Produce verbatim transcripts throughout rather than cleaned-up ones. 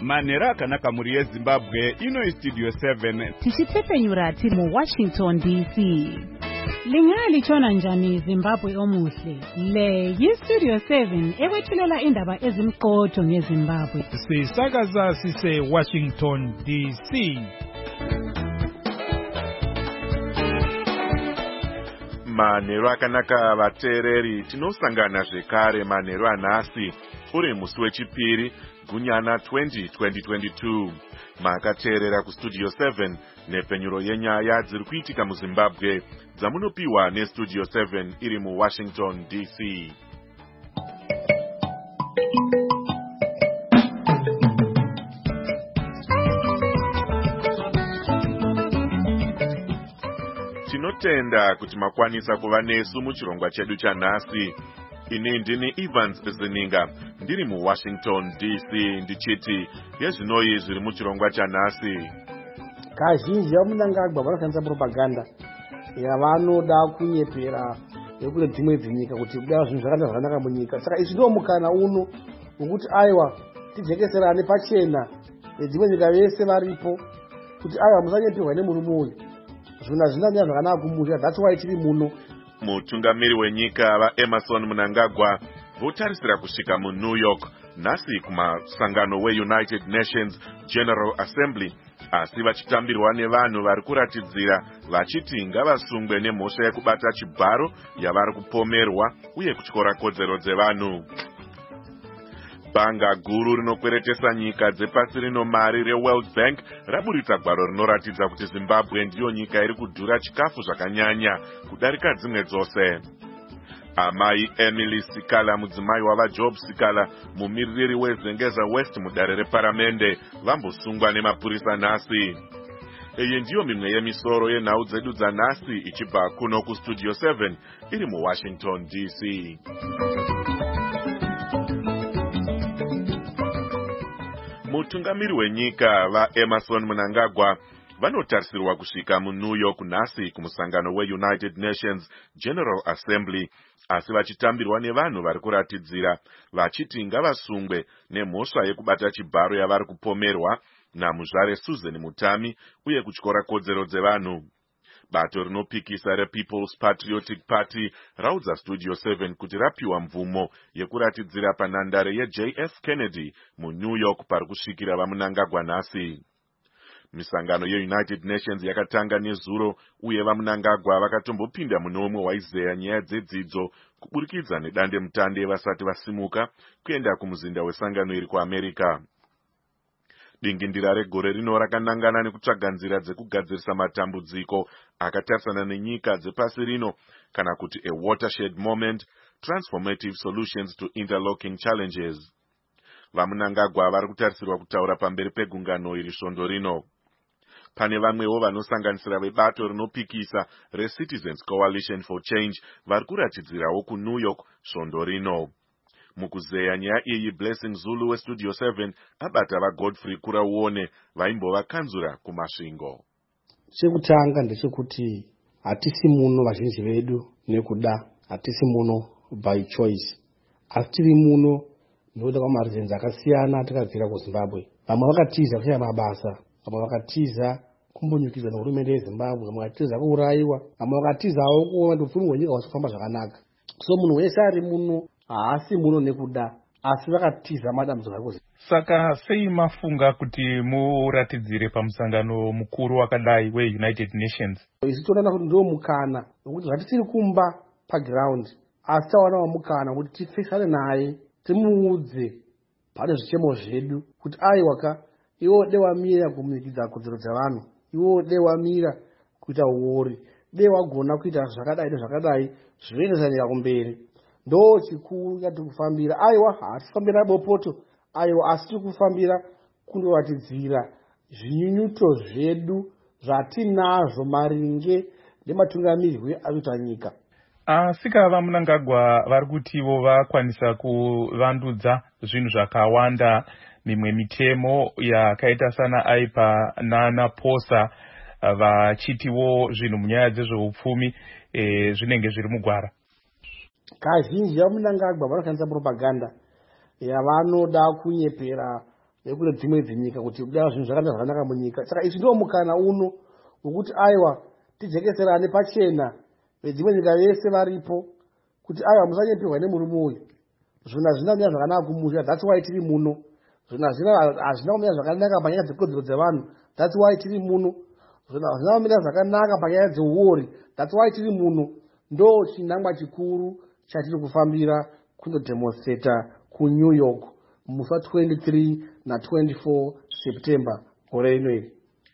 manhero akanaka muri yezimbabwe ino istudio seven tichitepenyura tiri muwashington D C. Lingalitshona njani Zimbabwe omuhle? Le yistudio seven ekwethulela indaba ezimqotho ngeZimbabwe. Sisakaza sise Washington D C. Manhero akanaka vateereri, tinosangana zvekare manhero anhasi uri musi wechipiri gunyana twenty twenty-two. Makateerera kustudio seven nepenyuro yenyaya dziri kuitika muZimbabwe dzamunopiwa nestudio seven iri muWashington D C. Tinotenda kuti makwanisa kuva nesu muchirongwa chedu chanhasi. Ini ndini Evans Zininga ndiri muWashington D C ndichiti yezvinoi zviri muchirongwa chanhasi. Kazhinji vamunangagwa vanokwanisa propaganda yavanoda kunyepera yekune dzimwe dzinyika kuti kudai zvinhu zvakanga zvakanaka munyika. Saka izvi ndiwo mukana uno wokuti aiwa tijekeserane pachena nedzimwe nyika vese varipo kuti aiwa musanyeperwa nemurume uyu. Zvona zvinanya zvakanaka kumusha, that's why tiri muno. Mutungamiri wenyika vaEmerson Mnangagwa votarisira kusvika muNew York nhasi kumasangano weUnited Nations General Assembly, asi vachitambirwa nevanhu vari kuratidzira vachiti ngavasungwe nemhosva yekubata chibharo yavari kupomerwa uye kutyora kodzero dzevanhu. Banga guru rinokweretesa nyika dzepasi rino mari reWorld Bank raburitsa gwaro rinoratidza kuti Zimbabwe ndiyo nyika iri kudhura chikafu zvakanyanya kudarika dzimwe dzose. Amai Emily Sikala, mudzimai wavaJob Sikala, mumiririri weZengeza West mudare reparamende, vambosungwa nemapurisa nhasi. Iyi ndiyo mimwe yemisoro yenhau dzedu dzanhasi ichibva kuno kustudio seven iri muWashington D C. Mutungamiri wenyika vaEmerson Mnangagwa vanotarisirwa kusvika muNew York nhasi kumusangano weUnited Nations General Assembly, asi vachitambirwa nevanhu vari kuratidzira vachiti ngavasungwe nemhosva yekubata chibharo yavari kupomerwa namuzvare Susan Mutami uye kutyora kodzero dzevanhu. Bato rinopikisa rePeople's Patriotic Party raudza Studio seven kuti rapiwa mvumo yekuratidzira panhandare yeJ F Kennedy muNew York pari kusvikira vaMnangagwa nhasi. Misangano yeUnited Nations yakatanga nezuro uye vaMnangagwa vakatombopinda mune umwe waizeya nyaya dzedzidzo kuburikidza nedande mutande vasati vasimuka kuenda kumuzinda wesangano iri kuAmerica. Dingindira regore rino rakanangana nekutsvaga nzira dzekugadzirisa matambudziko akatarisana nenyika dzepasi rino kana kuti a watershed moment, transformative solutions to interlocking challenges. VaMnangagwa vari kutarisirwa kutaura pamberi pegungano iri svondo rino. Pane vamwewo vanosanganisira vebato rinopikisa reCitizens Coalition for Change vari kuratidzirawo kuNew York svondo rino. Mukuzeya nyaya iyi, Blessing Zulu weStudio seven abata vaGodfrey Kurauone vaimbova kanzura kumasvingo. Chekutanga ndechekuti hatisi muno vazhinji vedu nekuda, hatisi muno by choice, asi tiri muno nekuda kwamareasons akasiyana takabvira kuZimbabwe. Vamwe vakatiza kushaya mabasa, vamwe vakatiza kumbonyukidzwa nehurumende yeZimbabwe, vamwe vakatiza kuurayiwa, vamwe vakatizawo kuona kuti upfumi hwenyika hwasi kufamba zvakanaka. So munhu wese ari muno haasi muno nekuda, asi vakatiza madambudziko ari kuZimbabwe. Saka sei mafunga kuti muratidzire pamusangano mukuru wakadai weUnited Nations? Isi toona kuti ndiwo mukana wekuti zvatisiri kumba paground, asi tawana mukana wekuti tipfesane naye timuudze pane zvichemo zvedu kuti aiwaka iwo de wamira kumikidza kodzero dzavanhu, iwo de wamira kuita uori, de wagona kuita zvakadai nezvakadai zvinoendesana kumberi. Ndo chikuru ngati kufambira aiwa hatifambira bopoto, aiwa asi tikufambira kundoratidzira zvinyunyuto zvedu zvatinazvo maringe nematungamiriro anoita nyika. Asika vaMnangagwa vari kutivo vakwanisa kuvandudza zvinhu zvakawanda, mimwe mitemo yakaita sana aipa nana posa vachitiwo zvinhu munyaya dzezveupfumi e, zvinenge zviri mugwara. Kazhinji vaMnangagwa vanokwanisa propaganda yavanoda kunyepera nekune dzimwe dzinyika kuti kudai zvinhu zvakanda zvakanaka munyika. Saka isi ndiwo mukana uno wekuti aiwa tijekeserane pachena vedzimwe nyika vese varipo kuti aiwa musanyepirwa nemurume uyu. Zvinhu hazvina kumira zvakanaka kumusha, that's why tiri muno. Zvinhu hazvina kumira zvakanaka panyaya dzekodzero dzevanhu, that's why tiri muno. Zvinhu hazvina kumira zvakanaka panyaya dzeuori, that's why tiri muno. Ndo chinangwa chikuru chatiri kufambira kundodemonstrata kuNew York musi wa-twenty-three na twenty-four September gore ino iri.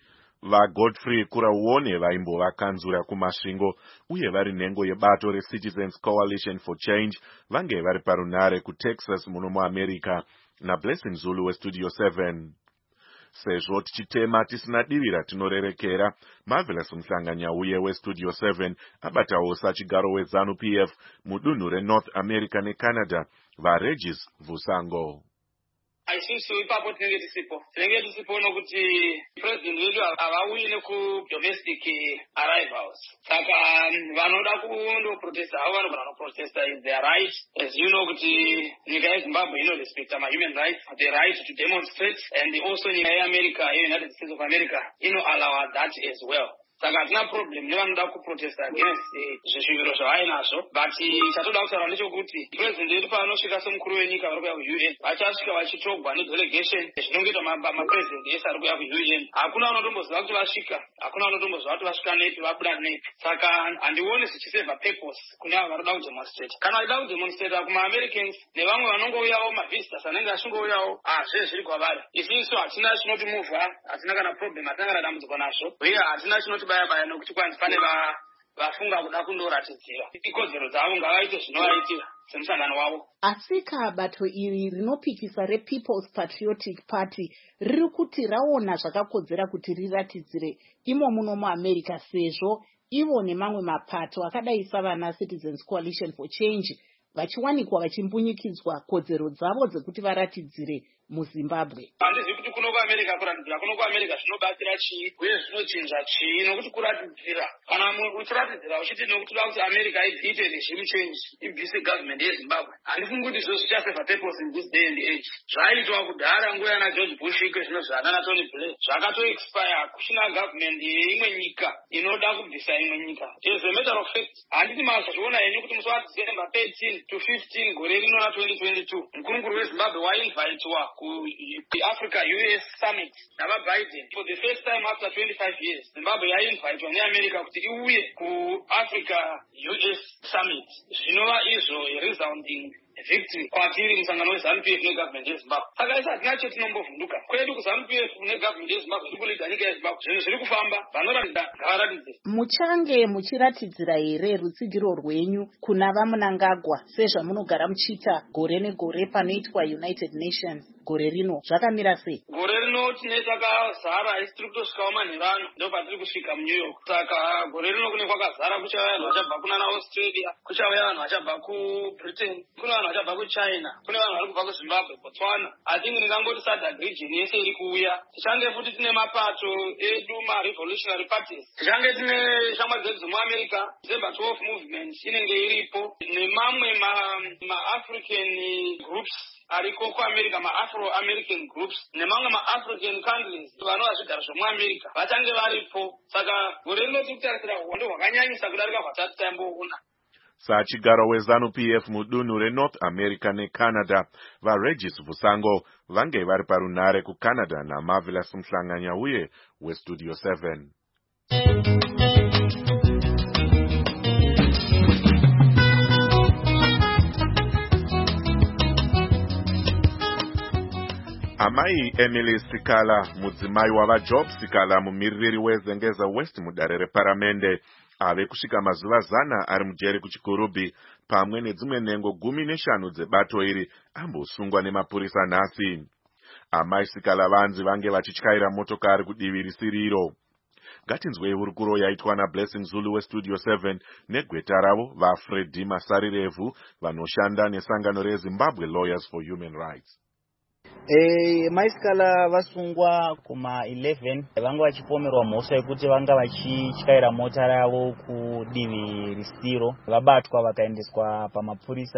VaGodfrey Kurauone vaimbovakanzura kumasvingo uye vari nhengo yebato reCitizens Coalition for Change vange vari parunare kuTexas muno muAmerica naBlessing Zulu weStudio seven. Sezvo tichitema tisina divira tinorerekera, Marvelous Mhlanganyauye weStudio seven abatawo sachigaro weZANU-P F mudunhu reNorth America neCanada, vaRegis Vusango. Isusu ipapo tinenge tisipo tinenge tisipo nokuti president wedu havauyi nekudomestic arrivals. Saka vanoda kundoprotesta havo vanogona kuprotesta is their right. As you know kuti nyika yeZimbabwe inorespecta mahuman rights, the right to demonstrate, and also nyika yeAmerica, United States of America, ino-allow that as well. Saka hatina problem nevanoda kuprotesta against zvishuviro zvavainazvo, but chatoda kutaura ndechekuti president wedu paanosvika somukuru wenyika vari kuya kuU N vachasvika vachitogwa nedelegation zvinongoita mapresident ese ari kuya kuU N. Hakuna vanotomboziva kuti vasvika, hakuna vanotomboziva kuti vasvika nepi vabuda nepi. Saka handioni zvichiseva purpose kune avo vari kuda kudemonstrate. Kana vachida kudemonstrata kuma-Americans nevamwe vanongouyawo mavisitors anenge achingouyawo, hazve zviri kwavari. Isisu hatina chinotimuvha, hatina kana problem, hatina kana dambudziko nazvo, uye hatina chinoti baya baya nokuti kwanzi pane vafunga kuda kundoratidzira ikodzero dzavo ngavaite zvinovaitira semusangano wavo. Asika bato iri rinopikisa rePeople's Patriotic Party riri kuti raona zvakakodzera kuti riratidzire imo muno muAmerica sezvo ivo nemamwe mapato akadai savana Citizens Coalition for Change vachiwanikwa vachimbunyikidzwa kodzero dzavo dzekuti varatidzire muZimbabwe. Handizivi kuti kuno kuAmerica kuratidzira kuno kuAmerica zvinobatsira chii uye zvinochinja chii, nokuti kuratidzira kana uchiratidzira uchiti nokuti uda kuti America iite regime change ibvise government yeZimbabwe, handifungi kuti izvo zvichaseva purpose in this day and age. Zvaiitwa kudhara nguva yana George Bush iko zvino zvanana Tony Blair zvakato-expire kuchina government yeimwe nyika inoda kubvisa imwe nyika. As a matter of fact, handiti mazvazviona henyu kuti musi waDecember thirteen to fifteen gore rino na twenty twenty-two mukurukuru weZimbabwe wainvitwa Africa U S Summit nava Biden for the first time after twenty-five years. Zimbabwe yainvitwa neAmerica kuti iuye kuAfrica U S Summit. Zvinova izvo resounding victory kwatiri musangano weZANU-P F negovernment yeZimbabwe. Saka isi hatina chetinombovhunduka kwedu kuZANU-P F negovernment yeZimbabwe ziri kulidza nyika yeZimbabwe. Zvinhu zviri kufamba, vanoratidza ngavaratidze. Muchange muchiratidzira here rutsigiro rwenyu kuna vaMnangagwa sezvamunogara muchiita gore negore panoitwa United Nations? Gore rino zvakamira sei? Gore rino tine takazara, isi tiri kutosvikawo manherano ndo patiri kusvika muNew York. Saka gore rino kune kwakazara, kuchauya vanhu vachabva kunana Australia, kuchauya vanhu vachabva kuBritain, kune vanhu vachabva kuChina, kune vanhu vari kubva kuZimbabwe, Botswana. I think ndingangoti SADC region yese iri kuuya. Tichange futi tine mapato edu ma-revolutionary parties. Tichange tine shamwari dzedu dzemuAmerica, December twelve movement inenge iripo, nemamwe ma-African groups ariko kuAmerica, ma-Afro-American groups nemamwe ma-African countries vanova zvigaro zvemuAmerica vachange varipo. Saka gore rino tiri kutarisira uhondo hwakanyanyisa kudarika hwatatu taimboona. Sachigaro weZANU-P F mudunhu reNorth America neCanada, vaRegis Vusango vange vari parunare kuCanada naMarvelous Mhlanganyauye weStudio seven. Amai Emily Sikala, mudzimai wavaJob Sikala, mumiririri weZengeza West mudare reparamende, ave kusvika mazuva zana ari mujeri kuchikurubhi pamwe nedzimwe nhengo gumi neshanu dzebato iri ambosungwa nemapurisa nhasi. Amai Sikala vanzi vange vachityaira motokari kudivi risiriro. Ngatinzwei hurukuro yaitwa naBlessing Zulu weStudio seven negweta ravo vaFreddy Masarirevu vanoshanda nesangano reZimbabwe Lawyers for Human Rights. Eh, Maisikala vasungwa kuma eleven vanga vachipomerwa mhosva yekuti vanga vachityaira mota ravo kudivi risiro, vabatwa vakaendeswa pamapurisa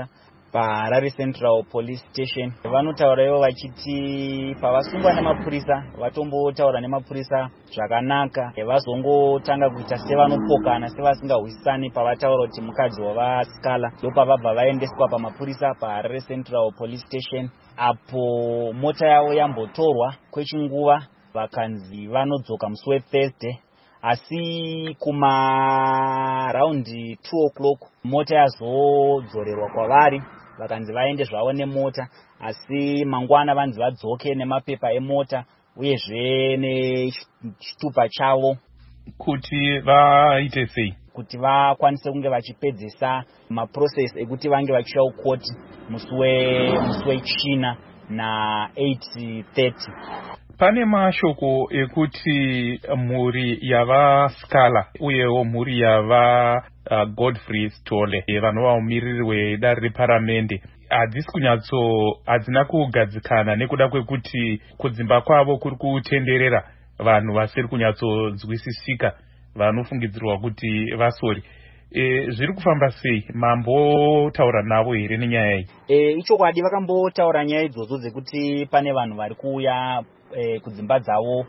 paHarare Central Police Station. Vanotaurawo vachiti pavasungwa nemapurisa vatombotaura nemapurisa zvakanaka, vazongotanga kuita sevanopokana sevasingahwisani pavataura kuti mukadzi wavasikala, ndopavabva vaendeswa pamapurisa paHarare Central Police Station, apo mota yavo yambotorwa kwechinguva vakanzi vanodzoka musi weThursday. Asi kuma raundi two o'clock mota yazodzorerwa kwavari vakanzi vaende zvavo nemota, asi mangwana vanzi vadzoke nemapepa emota uyezve nechitupa chavo kuti vaite sei kuti vakwanise kunge vachipedzisa maprocess ekuti vange vachiuya kukoti musi wechina na eight thirty. Pane mashoko ekuti mhuri yavasikala uyewo mhuri yava uh, Godfrey Stole vanova mumiriri wedare reparamende hadzisi kunyatso hadzina kugadzikana nekuda kwekuti kudzimba kwavo kuri kutenderera vanhu vasiri kunyatsonzwisisika vanofungidzirwa kuti vasori. E, zviri kufamba sei? Mambotaura navo here nenyaya iyi? E, ichokwadi vakambotaura nyaya idzodzo dzekuti pane vanhu vari kuuya e, kudzimba dzavo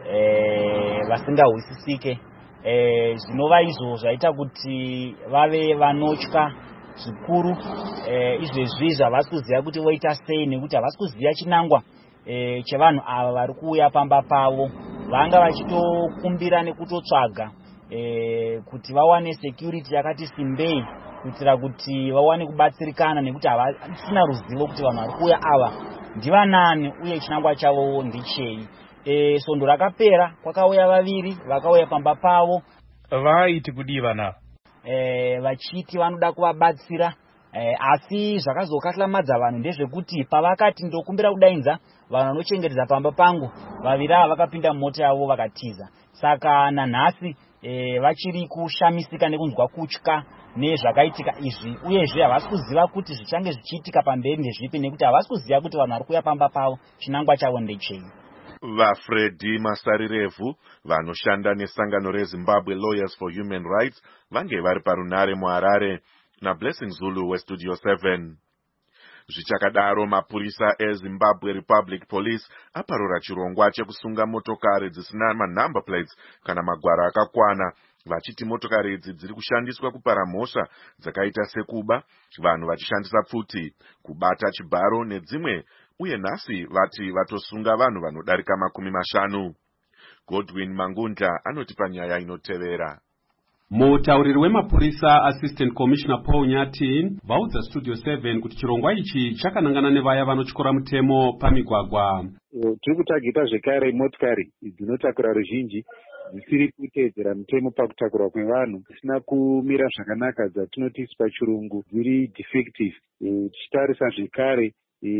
e, vasingahwisisike. E, zvinova izvo zvaita kuti vave vanotya zvikuru. E, izvezvi zvavasi kuziva kuti voita sei nekuti havasi kuziva chinangwa e, chevanhu ava vari kuuya pamba pavo. Vanga vachitokumbira nekutotsvaga E, kuti vawane security yakati simbei kuitira kuti vawane kubatsirikana nekuti havasina ruzivo kuti vanhu vari kuuya ava ndivanani uye chinangwa chavo ndichei. E, sondo rakapera kwakauya vaviri vakauya pamba pavo vaiti kudiva navo e, vachiti vanoda kuvabatsira e, asi zvakazokahlamadza vanhu ndezvekuti pavakati ndokumbira kudainza vanhu vanochengetedza pamba pangu vaviri ava vakapinda mumota yavo vakatiza. Saka nanhasi E, vachiri kushamisika nekunzwa kutya nezvakaitika izvi uyezve havasi kuziva kuti zvichange zvichiitika pamberi ndezvipi nekuti havasi kuziva kuti vanhu vari kuuya pamba pavo chinangwa chavo ndechei. VaFreddy Masarirevu vanoshanda nesangano reZimbabwe Lawyers for Human Rights vange vari parunare muHarare naBlessing Zulu weStudio seven. Zvichakadaro mapurisa eZimbabwe Republic Police aparura chirongwa chekusunga motokari dzisina manumber plates kana magwara akakwana, vachiti motokari idzi dziri kushandiswa kupara mhosva dzakaita sekuba, vanhu vachishandisa pfuti, kubata chibharo nedzimwe, uye nhasi vati vatosunga vanhu vanodarika makumi mashanu. Godwin Mangunda anoti panyaya inotevera. Mutauriri wemapurisa Assistant Commissioner Paul Nyati vaudza Studio seven kuti chirongwa ichi chakanangana nevaya vanotyora mutemo pamigwagwa. Tiri kutagita zvekare motikari dzinotakura ruzhinji dzisiri kuteedzera mutemo pakutakurwa kwevanhu, dzisina kumira zvakanaka, dzatinoti pachirungu dziri defective. Tichitarisa zvekare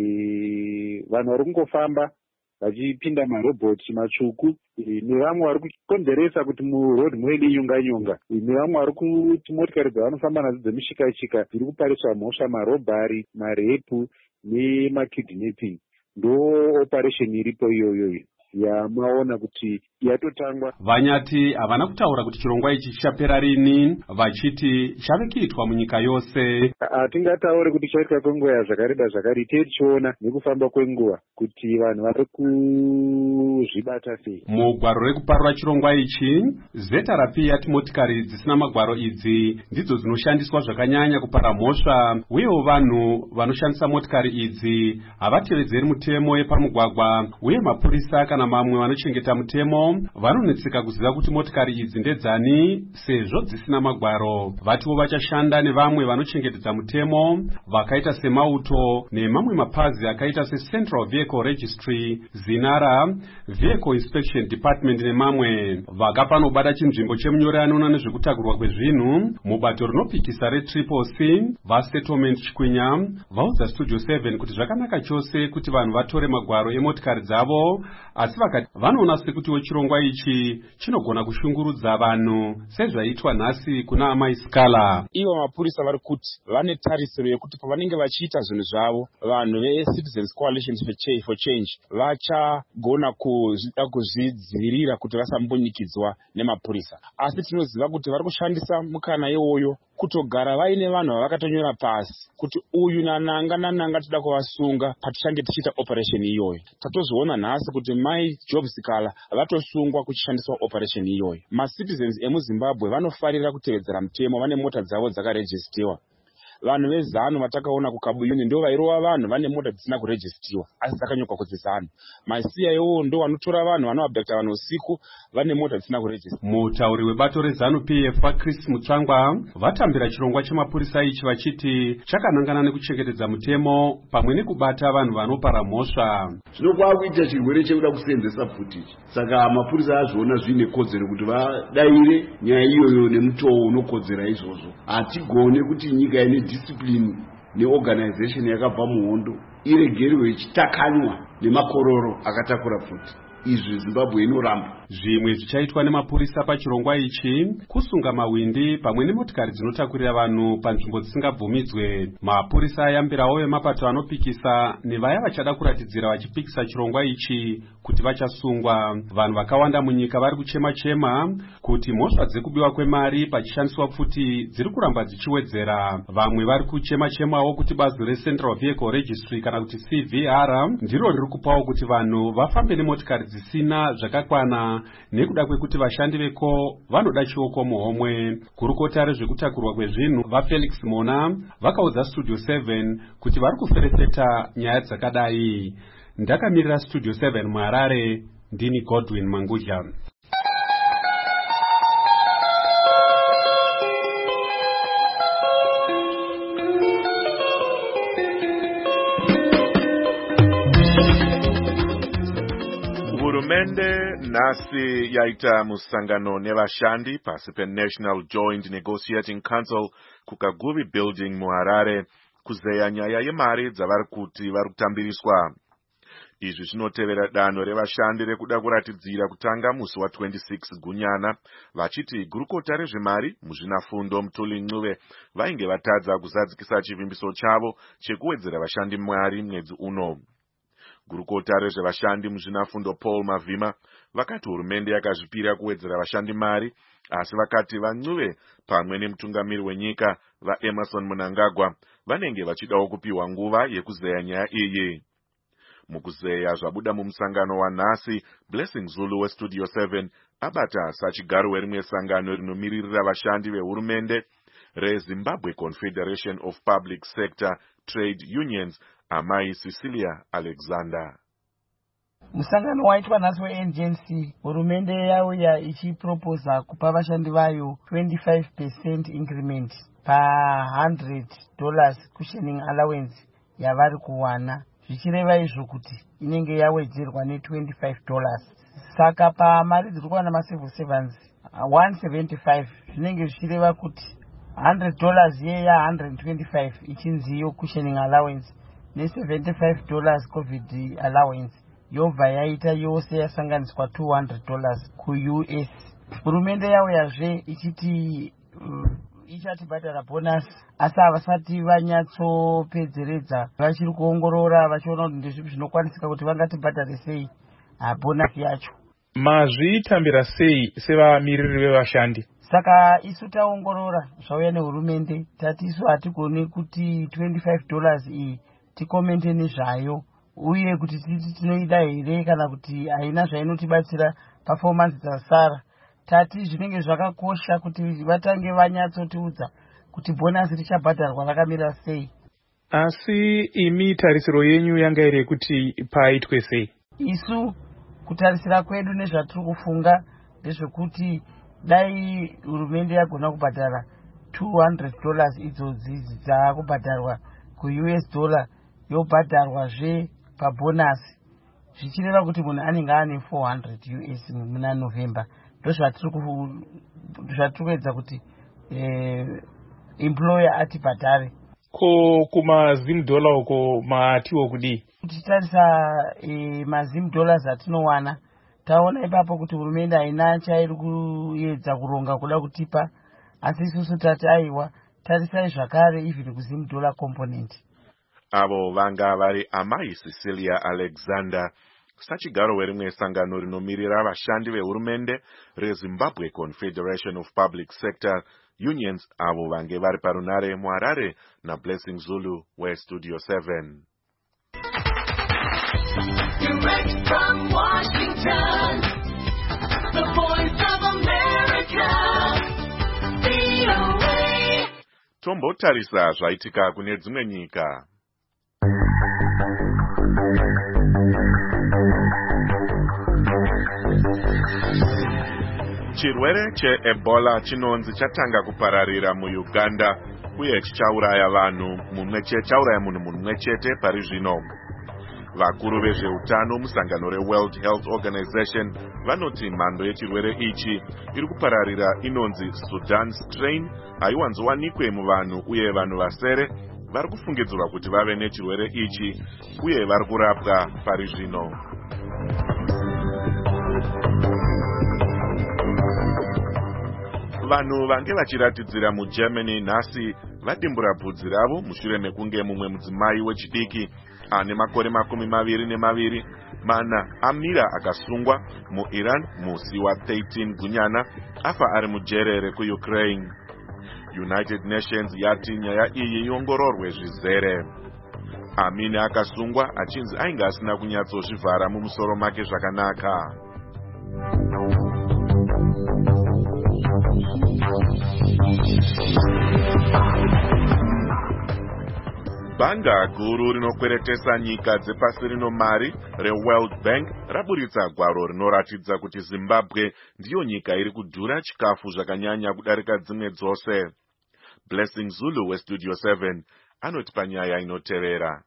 vanhu vari kungofamba vachipinda marobhoti matsvuku nevamwe vari kukonzeresa kuti muroad muende nyonga nyonga, nevamwe vari kuti motikari dzavanofamba nadzo dzemishikashika dziri kupariswa mhosva, marobhari, marepu nemakidnapping. Ndo operation iripo iyoyo yamaona kuti yatotangwa. Vanyati havana kutaura kuti chirongwa ichi chichapera rini, vachiti chave kuitwa munyika yose. Hatingataure kuti chaitika kwenguva zvakareba zvakare, tichiona nekufamba kwenguva kuti vanhu vari kuzvibata sei. Mugwaro rekuparura chirongwa ichi, zetarapi yati motikari dzisina magwaro idzi ndidzo dzinoshandiswa zvakanyanya kupara mhosva, uyewo vanhu vanoshandisa motikari idzi havatevedzeri mutemo yepamugwagwa, uye mapurisa kana mamwe vanochengeta mutemo vanonetseka kuziva kuti motikari idzi ndedzani sezvo dzisina magwaro. Vatiwo vachashanda nevamwe vanochengetedza mutemo vakaita semauto nemamwe mapazi akaita seCentral Vehicle Registry, Zinara, Vehicle Inspection Department nemamwe. Vakapanobata chinzvimbo chemunyori anoona nezvekutakurwa kwezvinhu mubato rinopikisa reTriple C vaSettlement Chikwinya vaudza Studio seven kuti zvakanaka chose kuti vanhu vatore magwaro emotikari dzavo, asi vakati vanoona sekuti chirongwa ichi chinogona kushungurudza vanhu sezvaitwa nhasi kuna amaisikala. Ivo mapurisa vari kuti vane tarisiro yekuti pavanenge vachiita zvinhu zvavo, vanhu veCitizens Coalition for Change vachagona kuzvidzivirira kuti vasambunyikidzwa nemapurisa. Asi tinoziva kuti vari kushandisa mukana iwoyo kutogara vaine vanhu vavakatonyora pasi kuti uyu nananga nananga tida kuvasunga patichange tichiita operation iyoyo. Tatozviona nhasi kuti mai Job Sikala vatosungwa kuchishandiswa operation iyoyo. Macitizens emuZimbabwe vanofarira kutevedzera mutemo, vane mota dzavo dzakarejistiwa. Vanhu vezano vatakaona kukabuyuni ndo vairova vanhu vane mota dzisina kurejistiwa asi dzakanyorwa kuti zano. Mac I A O ndo vanotora vanhu vanovabhekta vanhu usiku vane mota dzisina kurejistiwa. Mutauri webato rezanu P F Chris Mutsvangwa vatambira chirongwa chemapurisa ichi vachiti chakanangana nekuchengetedza mutemo pamwe nekubata vanhu vanopara mhosva. Zvinokuva kuita chirwere chekuda kuseenzesa footage. Saka mapurisa azviona zvine kodzero kuti vadaire nyaya iyoyo nemutoo unokodzera izvozvo. Hatigone kuti nyika ine discipline neorganization yakabva muhondo iregerwe ichitakanywa nemakororo akatakura futi. Izvi Zimbabwe inoramba. Zvimwe zvichaitwa nemapurisa pachirongwa ichi kusunga mawindi pamwe nemotikari dzinotakurira vanhu panzvimbo dzisingabvumidzwe. Mapurisa ayambirawo vemapato anopikisa nevaya vachada kuratidzira vachipikisa chirongwa ichi kuti vachasungwa. Vanhu vakawanda munyika vari kuchema-chema kuti mhosva dzekubiwa kwemari pachishandiswa futi dziri kuramba dzichiwedzera. Vamwe vari kuchema-chemawo kuti bazi reCentral Vehicle Registry kana kuti C V R ndiro riri kupawo kuti vanhu vafambe nemotikari dzisina zvakakwana nekuda kwekuti vashandi veko vanoda chioko muhomwe. Kurukota rezvekutakurwa kwezvinhu vaFelix Mona vakaudza Studio seven kuti vari kuferefeta nyaya dzakadai. Ndakamirira Studio seven muHarare, ndini Godwin Mangudya. Hurumende nhasi yaita musangano nevashandi pasi peNational Joint Negotiating Council kuKaguvi Building muHarare kuzeya nyaya yemari dzavari kuti vari kutambiriswa. Izvi zvinotevera danho revashandi rekuda kuratidzira kutanga musi wa twenty-six Gunyana vachiti gurukota rezvemari muzvinafundo Mutuli Ncube vainge vatadza kuzadzikisa chivimbiso chavo chekuwedzera vashandi mwari mwedzi uno. Gurukota rezvevashandi muzvinafundo Paul Mavhima vakati hurumende yakazvipira kuwedzera vashandi mari, asi vakati vaNcube pamwe nemutungamiri wenyika vaEmerson Mnangagwa vanenge vachidawo kupiwa nguva yekuzeya nyaya iyi. Mukuzeya zvabuda mumusangano wanhasi, Blessing Zulu weStudio seven abata sachigaro werimwe sangano rinomiririra vashandi vehurumende reZimbabwe Confederation of Public Sector Trade Unions, amai Cecilia Alexander. Musangano waitwa nhasi weN G N C, hurumende yauya ichiproposa kupa vashandi vayo twenty-five percent increment pa one hundred dollars cushioning allowance yavari kuwana, zvichireva izvo kuti inenge yawedzerwa ne twenty-five dollars. Saka pa mari dziri kuwana macivil servants one seventy-five zvinenge zvichireva kuti one hundred dollars yeya one hundred twenty-five ichinziyo cushioning allowance ne seventy-five dollars covid allowance yobva yaita yose yasanganiswa two hundred dollars ku-U S. Hurumende yauyazve ichiti uh, ichatibhadhara bonus, asi havasati vanyatsopedzeredza, vachiri kuongorora vachiona kuti ndezvipi zvinokwanisika kuti vangatibhadhare sei bonus yacho. Mazvitambira sei sevamiriri vevashandi? Saka isu taongorora zvauya nehurumende, tati isu hatigoni kuti twenty-five dollars iyi tikomende nezvayo, uye kuti titi tinoida here kana kuti haina zvainotibatsira performance dzasara. Tati zvinenge zvakakosha kuti vatange vanyatsotiudza kuti bonus richabhadharwa rakamira sei. Asi imi tarisiro yenyu yanga iri kuti paitwe sei? Isu kutarisira kwedu nezvatiri kufunga ndezvekuti dai hurumende yagona kubhadhara two hundred dollars idzodzi dzakubhadharwa ku-U S dollar yobhadharwazve pabonus, zvichireva kuti munhu anenge ane four hundred U S muna November. Ndo zvatiri kuedza kuti eh, employer atibhadhare. Ko kumazim dollar uko maatiwo kudii? Tichitarisa eh, mazim dollars atinowana, taona ipapo kuti hurumende haina chairi kuedza kuronga kuda kutipa, asi isusu tati aiwa tarisai zvakare even kuzim dollar component. Avo vanga vari amai Cecilia Alexander. sachigaro werimwe sangano rinomirira vashandi vehurumende reZimbabwe Confederation of Public Sector Unions avo vange vari parunare muHarare naBlessing Zulu weStudio seven. Direct from Washington, the voice of America, V O A. Tombotarisa zvaitika kune dzimwe nyika. Chirwere cheEbola chinonzi chatanga kupararira muUganda uye chichauraya vanhu mumwe chete chauraya munhu mumwe chete pari zvino. Vakuru vezveutano musangano reWorld Health Organization vanoti mhando yechirwere ichi iri kupararira inonzi Sudan strain haiwanzowanikwe muvanhu uye vanhu vasere vari kufungidzirwa kuti vave nechirwere ichi uye vari kurapwa pari zvino. Vanhu vange vachiratidzira muGermany nhasi vadimbura bvudzi ravo mushure mekunge mumwe mudzimai wechidiki ane makore makumi maviri nemaviri mana amira akasungwa muIran musi wa13 Gunyana afa ari mujere rekuUkraine. United Nations yati nyaya iyi iongororwe zvizere. Amini akasungwa achinzi ainge asina kunyatsozvivhara mumusoro make zvakanaka. Banga guru rinokweretesa nyika dzepasi rino mari reWorld Bank raburitsa gwaro rinoratidza kuti Zimbabwe ndiyo nyika iri kudhura chikafu zvakanyanya kudarika dzimwe dzose. Blessing Zulu weStudio seven anoti panyaya inotevera.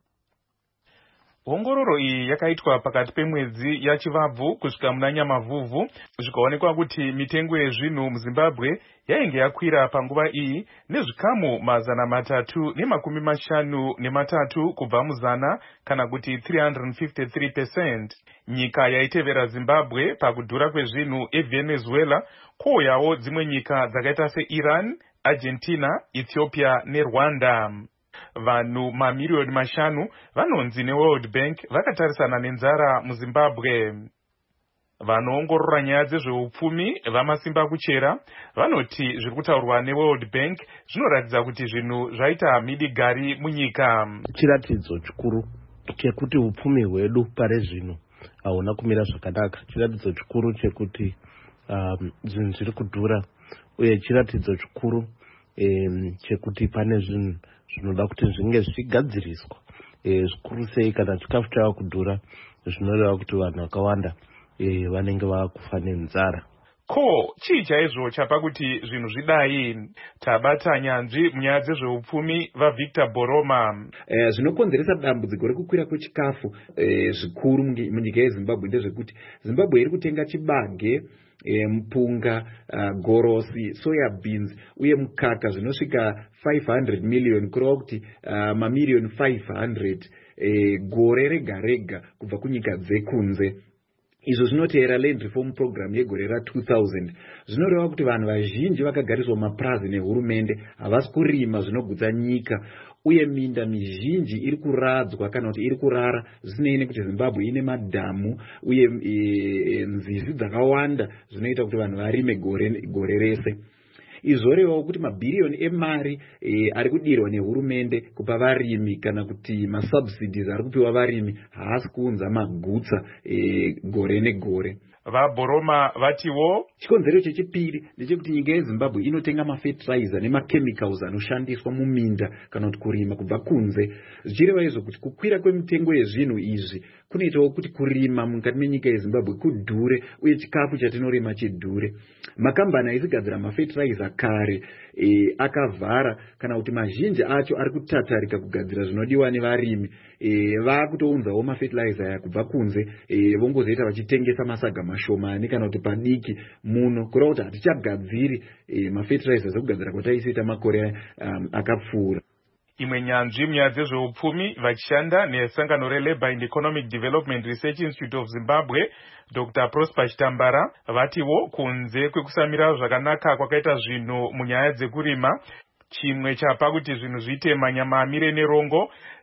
Ongororo iyi yakaitwa pakati pemwedzi yaChivabvu kusvika muna Nyamavhuvhu zvikaonekwa kuti mitengo yezvinhu muZimbabwe yainge yakwira panguva iyi nezvikamu mazana matatu nemakumi mashanu nematatu kubva muzana kana kuti three hundred fifty-three percent. Nyika yaitevera Zimbabwe pakudhura kwezvinhu eVenezuela kouyawo dzimwe nyika dzakaita seIran, Argentina, Ethiopia neRwanda. Vanhu mamiliyoni mashanu vanonzi neWorld Bank vakatarisana nenzara muZimbabwe. Vanoongorora nyaya dzezveupfumi vamasimba kuchera vanoti zviri kutaurwa neWorld Bank zvinoratidza kuti zvinhu zvaita midigari munyika. Chiratidzo chikuru chekuti upfumi hwedu pare zvino hauna kumira zvakanaka. Chiratidzo chikuru chekuti um, zvinhu zviri kudhura uye chiratidzo chikuru um, chekuti pane zvinhu zvinoda kuti zvinge zvigadziriswa e, zvikuru sei kana chikafu chava kudhura zvinoreva kuti vanhu vakawanda e, vanenge vakufa nenzara. Ko chii chaizvo chapa kuti zvinhu zvidai? Tabata nyanzvi munyaya dzezveupfumi vaVictor Boroma. Eh, zvinokonzeresa dambudziko rekukwira kwechikafu eh, zvikuru munyika yeZimbabwe ndezvekuti Zimbabwe iri kutenga chibage E, mpunga, uh, gorosi, soya beans uye mukaka zvinosvika five hundred million kureva kuti uh, mamiliyoni five hundred e, gore rega rega kubva kunyika dzekunze. Izvo zvinoteera Land Reform Program yegore ra two thousand. Zvinoreva kuti vanhu vazhinji vakagariswa mapurazi nehurumende havasi kurima zvinogutsa nyika uye minda mizhinji iri kuradzwa kana kuti iri kurara zvinei nekuti Zimbabwe ine madhamu uye e, nzizi dzakawanda zvinoita kuti vanhu varime gore, gore rese. Izvorevawo kuti mabhiriyoni emari e, ari kudirwa nehurumende kupa varimi kana kuti masubsidies ari kupiwa varimi haasi kuunza magutsa e, gore negore. VaBoroma vatiwo chikonzero chechipiri ndechekuti nyika yeZimbabwe inotenga mafertilizer nemachemicals anoshandiswa muminda kana kuti kurima kubva kunze. Zvichireva izvo kuti kukwira kwemitengo yezvinhu izvi kunoitawo kuti kurima mukati menyika yeZimbabwe kudhure uye chikafu chatinorima chidhure. Makambani aisigadzira mafertilizer kare e, akavhara kana kuti mazhinji acho ari kutatarika kugadzira zvinodiwa nevarimi. E, vakutounzawo mafertilizer aya kubva kunze e, vongozoita vachitengesa masaga mashomani kana kuti padiki muno kureva kuti hatichagadziri e, mafertilizer ekugadzira kwataisiita makore um, akapfuura. Imwe nyanzvi munyaya dzezveupfumi vachishanda nesangano reLabour and Economic Development Research Institute of Zimbabwe Doctor Prosper Chitambara vatiwo kunze kwekusamira zvakanaka kwakaita zvinhu munyaya dzekurima chimwe chapa kuti zvinhu zviite manyama amire nerongo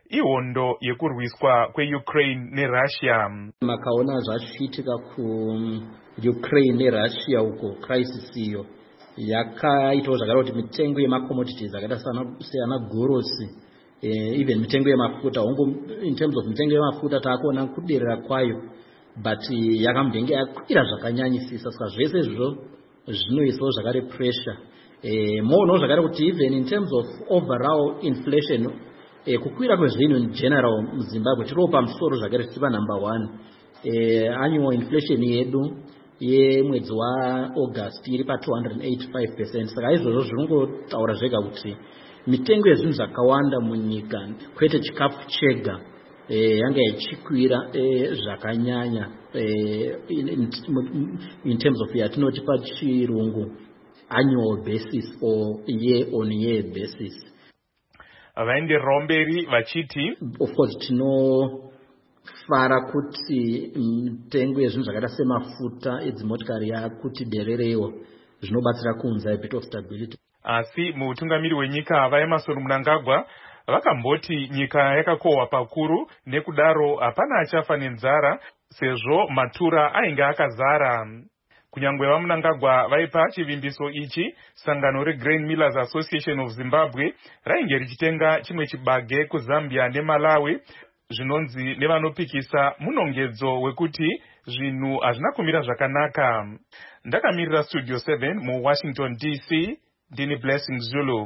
ihondo yekurwiswa kweukraine nerussia. Makaona zvachiitika kuukraine nerussia uko crisis iyo yakaitawo zvakare kuti mitengo yemacommodities akaita seana gorosi eh, even mitengo yemafuta hongo in terms of mitengo yemafuta taakuona kuderera kwayo but yakamudenge yakwira zvakanyanyisisa saka zvese izvozvo zvinoisawo zvakare pressure eh, moonawo zvakare kuti even in terms of overall inflation eh, kukwira kwezvinhu in general muzimbabwe tiriwo pamusoro zvakare tichiva number one eh, annual inflation yedu yemwedzi waAugust iri pa two hundred eighty-five percent saka izvozvo zvinongotaura zvega kuti mitengo yezvinhu zvakawanda munyika kwete chikafu chega eh, yanga ichikwira eh, zvakanyanya eh, in, in, in terms of yatinoti pachirungu annual basis or year on year basis. Vaendererawo mberi vachiti of course tinofara kuti mitengo yezvinhu zvakaita semafuta edzimotikari yakuti dererewo zvinobatsira kuunza a bit of stability. Asi mutungamiri wenyika vaEmmerson Mnangagwa vakamboti nyika yakakohwa pakuru nekudaro hapana achafa nenzara sezvo matura ainge akazara. Kunyangwe vaMnangagwa vaipa chivimbiso ichi, sangano reGrain Millers Association of Zimbabwe rainge richitenga chimwe chibage kuZambia neMalawi zvinonzi nevanopikisa munongedzo wekuti zvinhu hazvina kumira zvakanaka. Ndakamirira Studio seven mu Washington D C, ndini Blessing Zulu.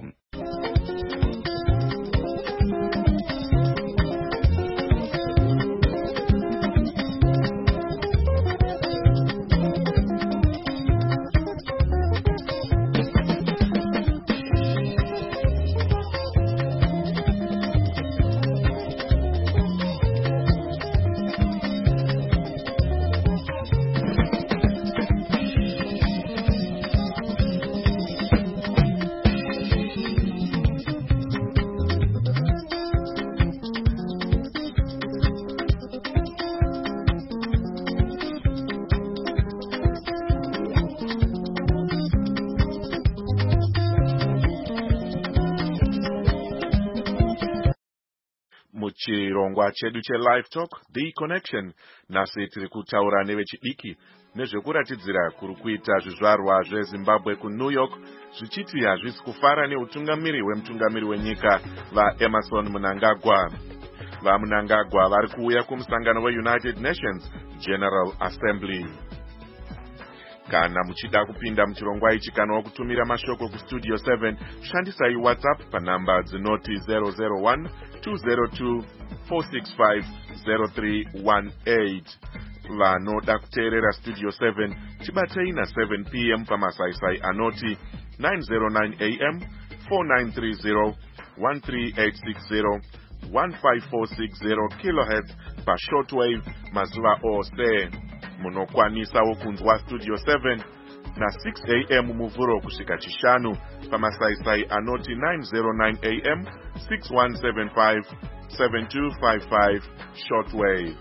Muchirongwa chedu che-Live Talk, The Connection, nasi tiri kutaura nevechidiki nezvekuratidzira kuri kuita zvizvarwa zveZimbabwe kuNew York zvichiti hazvisi kufara neutungamiri wemutungamiri wenyika vaEmmerson Mnangagwa. VaMnangagwa vari kuuya kumusangano weUnited Nations General Assembly. Kana muchida kupinda muchirongwa ichi kana wakutumira mashoko kuStudio seven, shandisai WhatsApp panhamba dzinoti zero zero one two zero two four six five zero three one eight. Vanoda kuteerera Studio seven chibatei na seven p m pamasaisai anoti nine zero nine a m four nine three zero one three eight six zero one five four six zero kilohertz pashortwave mazuva ose. Munokwanisawo kunzwa Studio seven na six a m muvhuro kusvika chishanu pamasaisai anoti nine zero nine a m six one seven five seven two five five shortwave.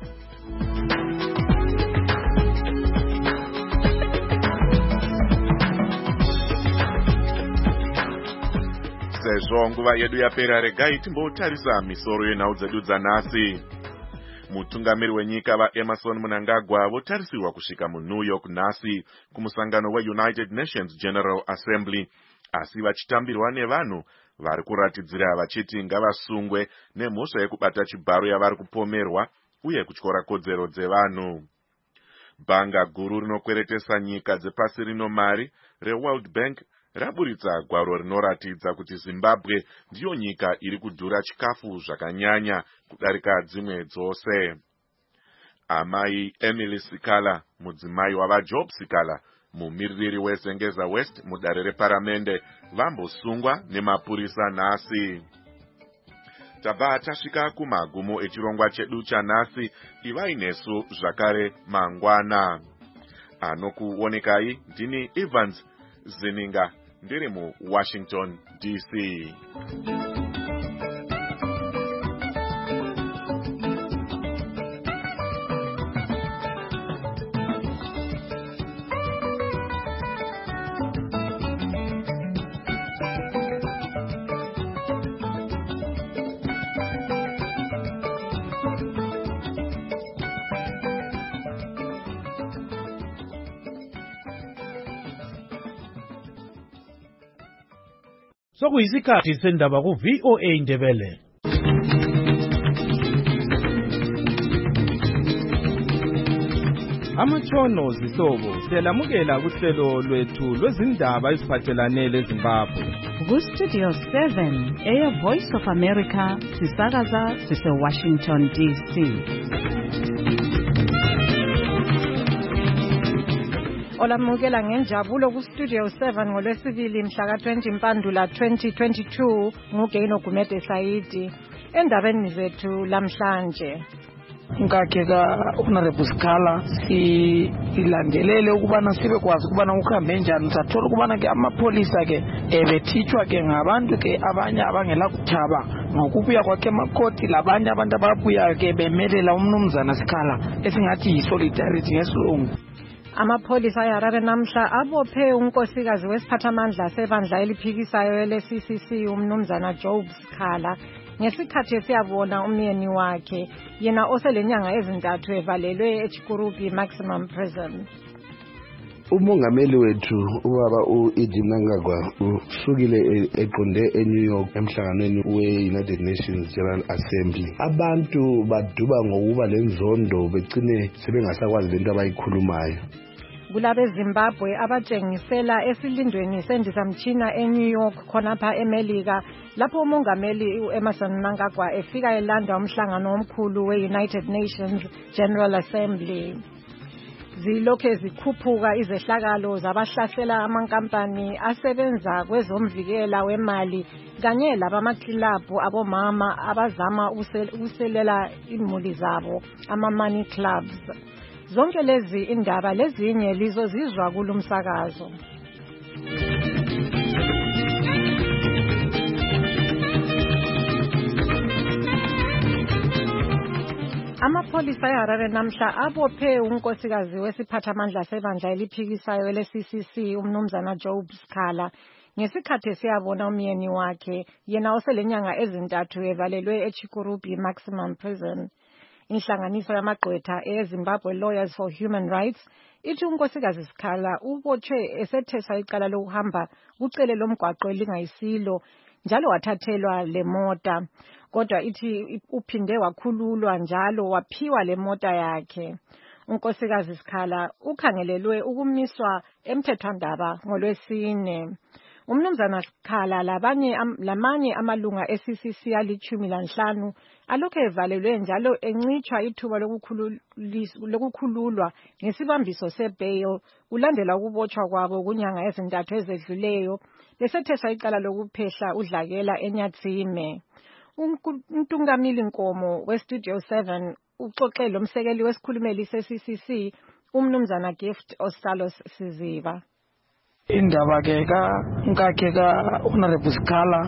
Sezvo nguva yedu yapera, regai timbotarisa misoro yenhau dzedu dzanhasi. Mutungamiri wenyika vaEmmerson Mnangagwa votarisirwa kusvika muNew York nhasi kumusangano weUnited Nations General Assembly, asi vachitambirwa nevanhu vari kuratidzira vachiti ngavasungwe nemhosva yekubata chibharo yavari kupomerwa uye kutyora kodzero dzevanhu. Bhanga guru rinokweretesa nyika dzepasi rino mari reWorld Bank raburitsa gwaro rinoratidza kuti Zimbabwe ndiyo nyika iri kudhura chikafu zvakanyanya kudarika dzimwe dzose. Amai Emily Sikala, mudzimai wavaJob Sikala, mumiririri weZengeza West mudare reparamende, vambosungwa nemapurisa nhasi. Tabva tasvika kumagumo echirongwa chedu chanhasi, ivai nesu zvakare mangwana. Anokuonekai ndini Evans Zininga, ndiri mu Washington D C. Sokuyisikhathi sendaba ku V O A Ndebele. Amatshono zihlobo siyalamukela kuhlelo lwethu lwezindaba eziphathelane leZimbabwe. Ku Studio seven, Air Voice of America, sisakaza sise Washington D C. Olamukela ngenjabulo ku Studio seven ngolwesibili mhla ka twenty Mpandula twenty twenty-two nguGaino Gumede Saidi. Endabeni zethu lamhlanje. Ngakeka Honorable Scala silandelele ukubana sibe kwazi ukubana ukuhambe njani sathola ukubana ke amapolisa ke ebethithwa ke ngabantu ke abanye abangela kuthaba ngokubuya kwakhe emakoti labanye abantu ababuya ke bemelela umnumzana Scala esingathi yi-solidarity ngesilungu. Amapolisa eHarare namhla abophe unkosikazi wesiphathamandla sebandla eliphikisayo ele-C C C umnumzana Job Scala ngesikhathi esiyabona umyeni wakhe yena oselenyanga ezintathu evalelwe eChikurupi Maximum Prison. Umongameli wethu ubaba uEdie Mnangagwa usukile eqonde eNew York emhlanganweni we-United Nations General Assembly. Abantu baduba ngokuba lenzondo begcine sebengasakwazi lento abayikhulumayo. Kulabe Zimbabwe abatshengisela esilindweni sendisamtshina eNew York khonapha eMelika lapho umongameli uEmmerson Mnangagwa efika elanda umhlangano omkhulu we-United Nations General Assembly. Zilokhe zikhuphuka izehlakalo zabahlasela amankampani asebenza kwezomvikela wemali kanye labamakilabhu abomama abazama ukuselela imuli zabo ama-money clubs. Zonke lezi indaba lezinye lizozizwa kulumsakazo. Amapolisa eHarare namhla abophe unkosikazi wesiphathamandla sebandla eliphikisayo ele-C C C umnumzana Job Scala ngesikhathi siyabona umyeni wakhe yena oselenyanga ezintathu evalelwe eChikurupi Maximum Prison. Inhlanganiso yamagqwetha eZimbabwe Lawyers for Human Rights ithi unkosikazi Scala ubotshwe esetheswa icala lokuhamba kucele lomgwaqo elingayisilo njalo wathathelwa le mota. Kodwa ithi uphinde wakhululwa njalo waphiwa le mota yakhe. Unkosikazi Scala ukhangelelwe ukumiswa emthethwandaba ngolwesine. Umnumzana Scala labanye lamanye amalunga e-C C C alichumi lanhlanu alokhe evalelwe njalo encitshwa ithuba lokukhululwa ngesibambiso sebail kulandela ukubotshwa kwabo kunyanga ezintathu ezedluleyo besetheswa icala lokuphehla udlakela eNyatsime. Untungamili Nkomo weStudio seven uxoxele umsekeli wesikhulumeli se-C C C umnumzana Gift Osalos Siziba. Indaba ke ka ngakhe ka Honorable Scala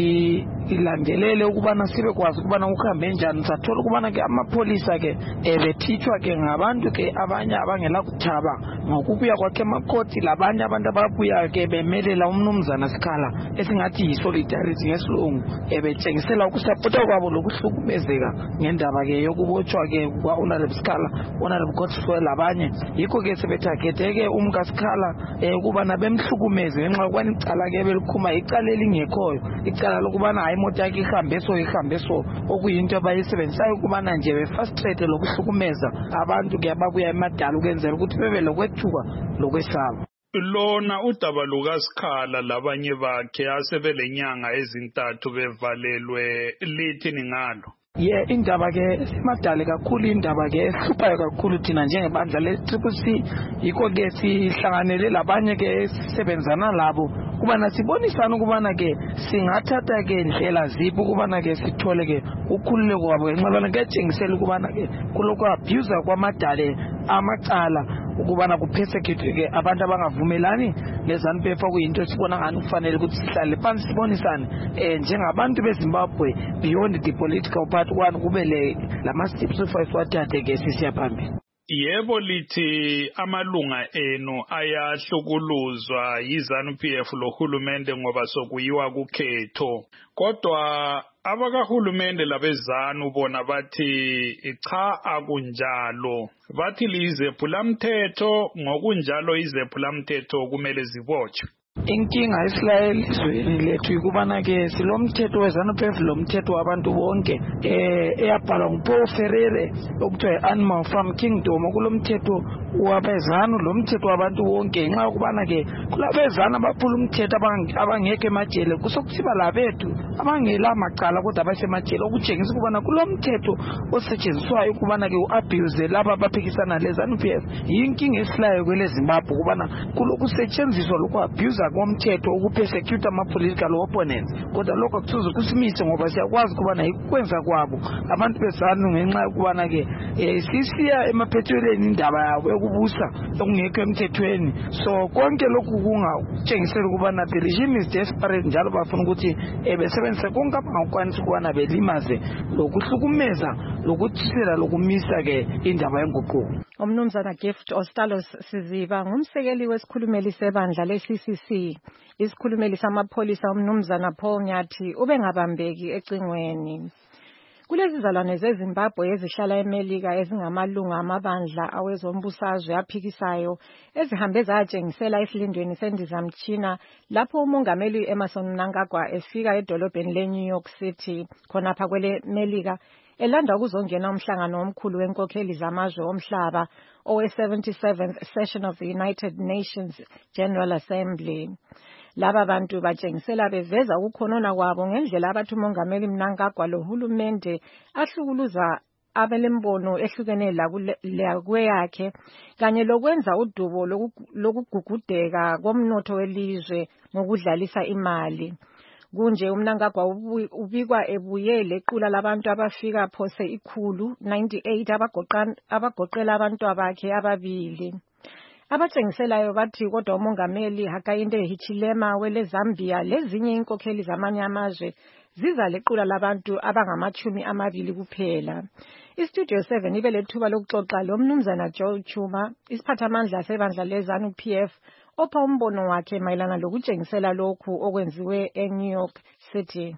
silandelele ukubana sibe kwazi ukubana ukuhambe njani sathola ukubana ke amapolisa ke ebethithwa ke ngabantu ke abanye abangela kuthaba ngokubuya kwakhe emakoti labanye abantu ababuya ke bemelela umnumzana Scala esingathi yi-solidarity ngesilungu ebetshengisela ukusapota kwabo lokuhlukumezeka ngendaba ke yokubotshwa ke kwa Honorable Scala Honorable Godfrey labanye yikho ke sebethaketheke umka Scala ukubana bemhlukumeze ngenxa yokuba icala ke belikhuma icala elingekhoyo icala lokubana hayi imoto yakhe ihambe so ihambe so okuyinto abayisebenzisayo ukubana nje befrustrate lokuhlukumeza abantu ke ababuya emadala ukwenzela ukuthi bebe lokwethuka lokwesaba. Lona udaba lukaScala labanye bakhe asebelenyanga ezintathu bevalelwe lithini ngalo? Ye indaba ke simadale kakhulu indaba ke esuphayo kakhulu thina njengebandla le-Triple C yikho ke sihlanganele labanye ke sisebenzana labo kubana sibonisana ukubana ke singathatha ke indlela ziphi ukubana ke sithole ke ukhululeko kwabo ngenxa ketshengisela ukubana ke kulokhu abuse kwamadale amacala ukubana kupersecute ke abantu abangavumelani leZANU P F kuyinto esibona ngani kufanele ukuthi sihlale phansi sibonisane eh njengabantu beZimbabwe beyond the political part kwani kube le lama steps esifayiswathathe ke sisiya phambili. Yebo lithi amalunga enu ayahlukuluzwa yiZANU P F lohulumende ngoba sokuyiwa kukhetho kodwa abakahulumende labeZANU bona bathi cha akunjalo bathi lizephulamthetho ngokunjalo izephulamthetho kumele zibotshwe. inkinga esilayo elizweni lethu yikubana-ke silomthetho we-ZANU-P F lo mthetho wabantu bonke eh eyabhalwa nguPaul Ferreira okuthiwa yi-Animal Farm Kingdom. Kulo mthetho wabezanu lo mthetho wabantu bonke ngenxa yokubana-ke kulabezanu abaphula umthetho abangekho emajele kusokusiba labethu abangela macala kodwa abasemajele okutshengisa ukubana kulo mthetho osetshenziswayo ukubana-ke u-abuse laba abaphikisana le-ZANU-P F yinkinga esilayo kwele Zimbabwe ukubana kusetshenziswa lokhu abuse komthetho ukupersecute ama-political opponents kodwa lokho akusoze kusimise ngoba siyakwazi ukubana yikwenza kwabo abantu bezanu ngenxa yokubana-ke um sisiya emaphethelweni indaba yabo yokubusa okungekho emthethweni. So konke lokhu kungatshengisela ukubana the regime is desperate njalo bafuna ukuthi um besebenzise konke abangakwanisa ukubana belimaze lokuhlukumeza lokuthisela lokumisa-ke indaba yenguquko. Umnumzana Gift Ostalos Siziba ngumsekeli wesikhulumeli sebandla le-C C C. Isikhulumeli samapholisa umnumzana Paul Nyathi ubengabambeki ecingweni. Kulezi zalwane zeZimbabwe ezihlala eMelika ezingamalunga amabandla awezombusazwe aphikisayo ezihambe zatshengisela esilindweni sendizamtshina lapho umongameli Emmerson Mnangagwa efika edolobheni le-New York City khonapha kwele Melika elanda ukuzongena umhlangano omkhulu wenkokheli zamazwe omhlaba owe-seventy-seventh session of the United Nations General Assembly. Laba bantu batshengisela beveza ukukhonona kwabo ngendlela abathi umongameli Mnangagwa lohulumende ahlukuluza abelembono ehlukene lakweyakhe kanye lokwenza udubo lokugugudeka komnotho welizwe ngokudlalisa imali. Kunje uMnangagwa ubikwa ebuye lequla labantu abafika phose ikhulu ninety-eight abagoqela abantu abakhe ababili. Abatshengiselayo bathi kodwa umongameli Hakainde Hichilema wele Zambia lezinye inkokheli zamanye amazwe ziza lequla labantu abangamachumi amabili kuphela. Istudio seven ibe lethuba lokuxoxa lo mnumzana Joe Chuma isiphathamandla sebandla le-ZANU-P F opha umbono wakhe mayelana lokutshengisela lokhu okwenziwe eNew York City.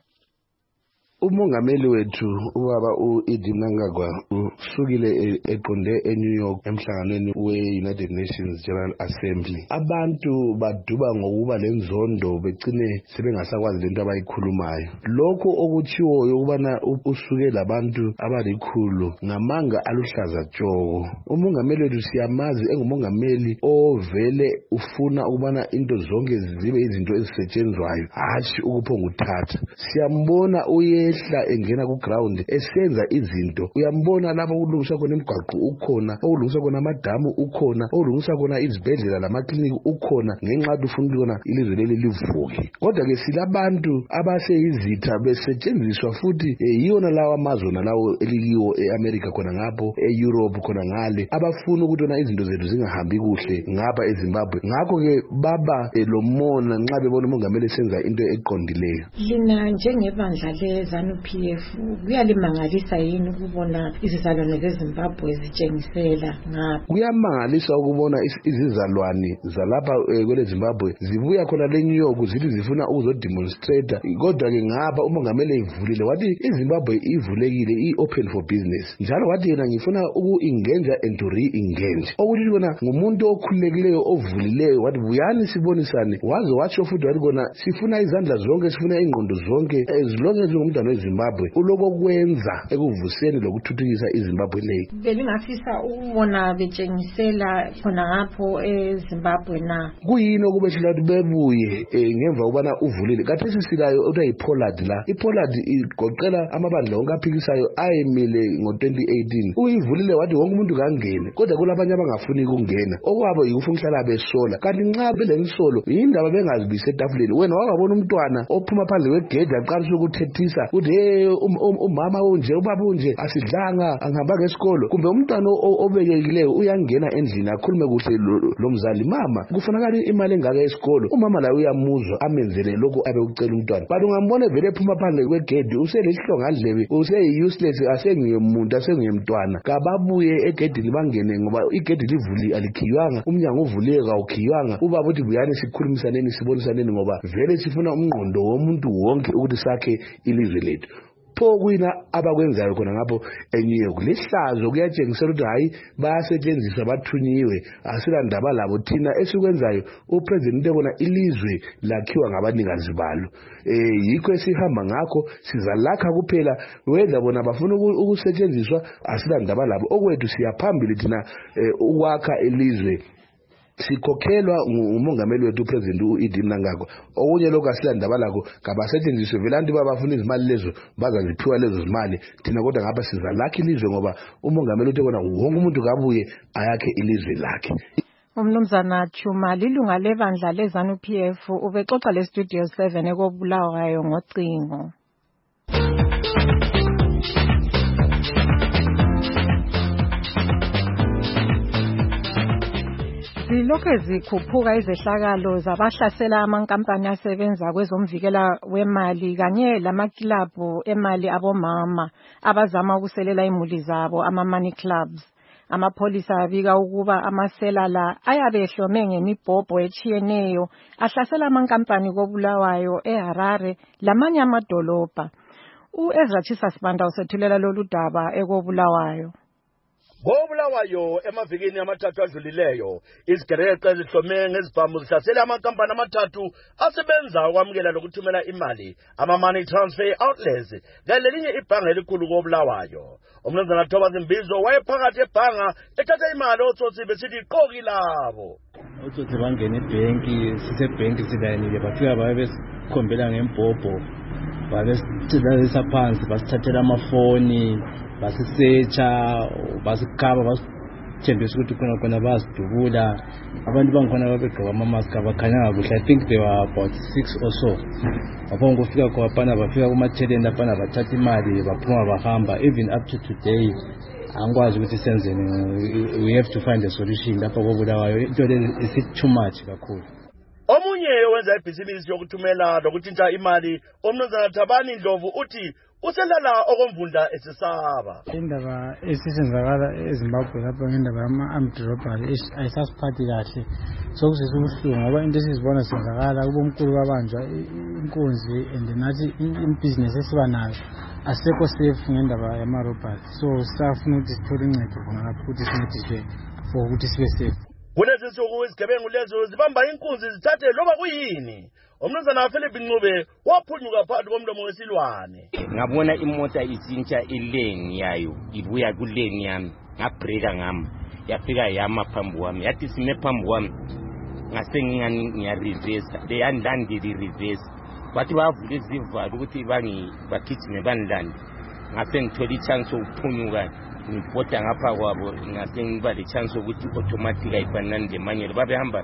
Umongameli wethu ubaba uEdie Mnangagwa usukile eqonde eNew York emhlanganweni we-United Nations General Assembly. Abantu baduba ngokuba lenzondo becine sebengasakwazi lento abayikhulumayo. Lokho okutshiwoyo ukubana usuke labantu abalikhulu ngamanga aluhlaza tshoko. Umongameli wethu siyamazi engumongameli ovele ufuna ukubana into zonke zibe izinto ezisetshenzwayo hatshi ukuphonga uthatha. Siyambona uye ehla engena ku ground esenza izinto. Uyambona lapho ukulungisa khona imigwaqo ukhona, ukulungisa khona amadamu ukhona, ukulungisa khona izibhedlela lamaklinika ukhona ngenxa yokuthi ufuna ukubona ilizwe leli livuke. Kodwa ke silabantu abaseyizitha besetshenziswa futhi yiyona lawa amazwe nalawo elikiwo eAmerica khona ngapho, eEurope khona ngale abafuna ukuthi na izinto zethu zingahambi kuhle ngapha eZimbabwe. Ngakho ke baba lomona nxa bebona umongameli esenza into eqondileyo. Lina njengebandla le ZANU-P F kuyalimangalisa yini ukubona izizalwane zeZimbabwe zitshengisela ngapha? Kuyamangalisa ukubona izizalwane zalapha kwele Zimbabwe zibuya khona le-New York zithi zifuna ukuzodemonstrate. Kodwa ke ngapha umongameli ivulile wathi iZimbabwe ivulekile, i-open for business. Njalo wathi yena ngifuna uku-engage and to re-engage. Okuthi kona ngumuntu okhululekileyo ovulileyo wathi buyani sibonisane. Waze watsho futhi wathi kona sifuna izandla zonke, sifuna ingqondo zonke as long as umntwana weZimbabwe uloko kwenza ekuvuseni lokuthuthukisa iZimbabwe leyo. Belingafisa ukubona betshengisela khona ngapho eZimbabwe na kuyini okubethela ukuthi bebuye ngemva ukubana uvulile. Kathesi silayo okuthiwa yiPollard la. iPollard igoqela amabandla onke aphikisayo ayemile ngo-twenty eighteen. Uyivulile wathi wonke umuntu kangene, kodwa kulabanye abangafuni ukungena okwabo yikufuna ukuhlala besola. Kanti nxa belensolo yindaba bengazibisi etafuleni. Wena wabona umntwana ophuma phandle kwegedi aqalisa ukuthethisa uthi hey umama unje ubaba unje asidlanga angihamba ngesikolo, kumbe umntwana obekekileyo uyangena endlini akhulume kuhle lo mzali, mama kufanakala imali engaka esikolo, umama la uyamuzwa amenzele lokho abe ucela umntwana. But ungambona vele ephuma phandle kwegedi uselihlonga ndlebe, useyi-useless, asengumuntu asengumntwana. Kababuye egedini bangene ngoba igedi livuli alikhiywanga, umnyango uvuliwe kawukhiywanga. Ubaba uthi buyani sikhulumisaneni sibonisaneni ngoba vele sifuna umngqondo womuntu wonke ukuthi sakhe ilizwe lethu. pho kuyina abakwenzayo khona ngapho eNew York lihlazo kuyatshengisela ukuthi hayi bayasetshenziswa bathunyiwe asila ndaba labo thina esikwenzayo upresident ebona ilizwe lakhiwa ngabanikazi balo eh yikho esihamba ngakho sizalakha kuphela whether bona bafuna ukusetshenziswa asila ndaba labo okwethu siyaphambili thina ukwakha ilizwe sikhokhelwa ngumongameli wethu upresident uEdie Mnangagwa okunye lokho asilandaba lakho kabasetshenziswe velanti babafuna izimali lezo bazaziphiwa lezo zimali thina kodwa ngapha sizalakha ilizwe ngoba umongameli uthi kona wonke umuntu kabuye ayakhe ilizwe lakhe. Umnumzana Chuma lilunga lebandla leZANU P F ubexoxa le Studio seven ekobulawayo ngocingo. Zilokhu zikhuphuka izehlakalo zabahlasela amankampani asebenza kwezomvikela wemali kanye lamakilabhu emali abomama abazama ukuselela imuli zabo ama-money clubs. Amapholisa abika ukuba amasela la ayabe ehlome ngemibhobho etshiyeneyo ahlasela amankampani kobulawayo eHarare lamanye amadolobha. U-Ezra Chisasibanda usethulela lolu daba ekobulawayo. Ngobulawayo emavikini amathathu adlulileyo izigereqe zihlome ngezibhamu zihlasela amankampani amathathu asebenza ukwamukela lokuthumela imali ama-money transfer outlets ngalelinye ibhanga elikhulu kobulawayo. Umnumzana Thomas Mbizo wayephakathi ebhanga ethatha imali otsotsi besithi iqoki labo. Otsotsi bangena ebhenki sisebhenki silayinile bafika babe besikhombela ngembhobho babesithatha phansi basithathela amafoni basisecha basikaba basithembisa ukuthi khona khona basidubula abantu bangikhona babegqoka ama-mask abakhanyanga kuhle. I think they were about six or so. Apho ngofika khona bafika kumatheleni lapha bathatha imali baphuma bahamba. Even up to today angikwazi ukuthi senzeni. We have to find a solution lapha kobulawayo into le is too much kakhulu. Omunye wenza ibhizinisi yokuthumela lokuthinta imali umnumzana Thabani Ndlovu uthi uselala okomvunda esesaba. Indaba esisenzakala eZimbabwe lapha ngendaba yama-armed robbery ayisasiphathi kahle sokusise ubuhlungu ngoba into esizibona senzakala kubomkhulu babanjwa inkunzi and nathi ibhizinesi esiba nayo asekho safe ngendaba yama-robbery so sisafuna ukuthi sithole uncedo khona lapho ukuthi sincediswe for ukuthi sibe safe. Kulezi nsuku izigebengu lezo zibamba inkunzi zithathe loba kuyini. Umnumzana Philip Ncube waphunyuka phakathi komlomo wesilwane. Ngabona imota izintsha ileni yayo ibuya kuleni yami ngabreaka ngami yafika yama phambi kwami yathi sime phambi kwami ngase ngingani ngiya reverse leyandilandile reverse bathi bavula izivalo ukuthi bangi bagijime banilande ngase ngithola ichance ukuphunyuka ngibhoda ngapha kwabo ngase ngiba le chance ukuthi automatic ayifanani lemanyelo babehamba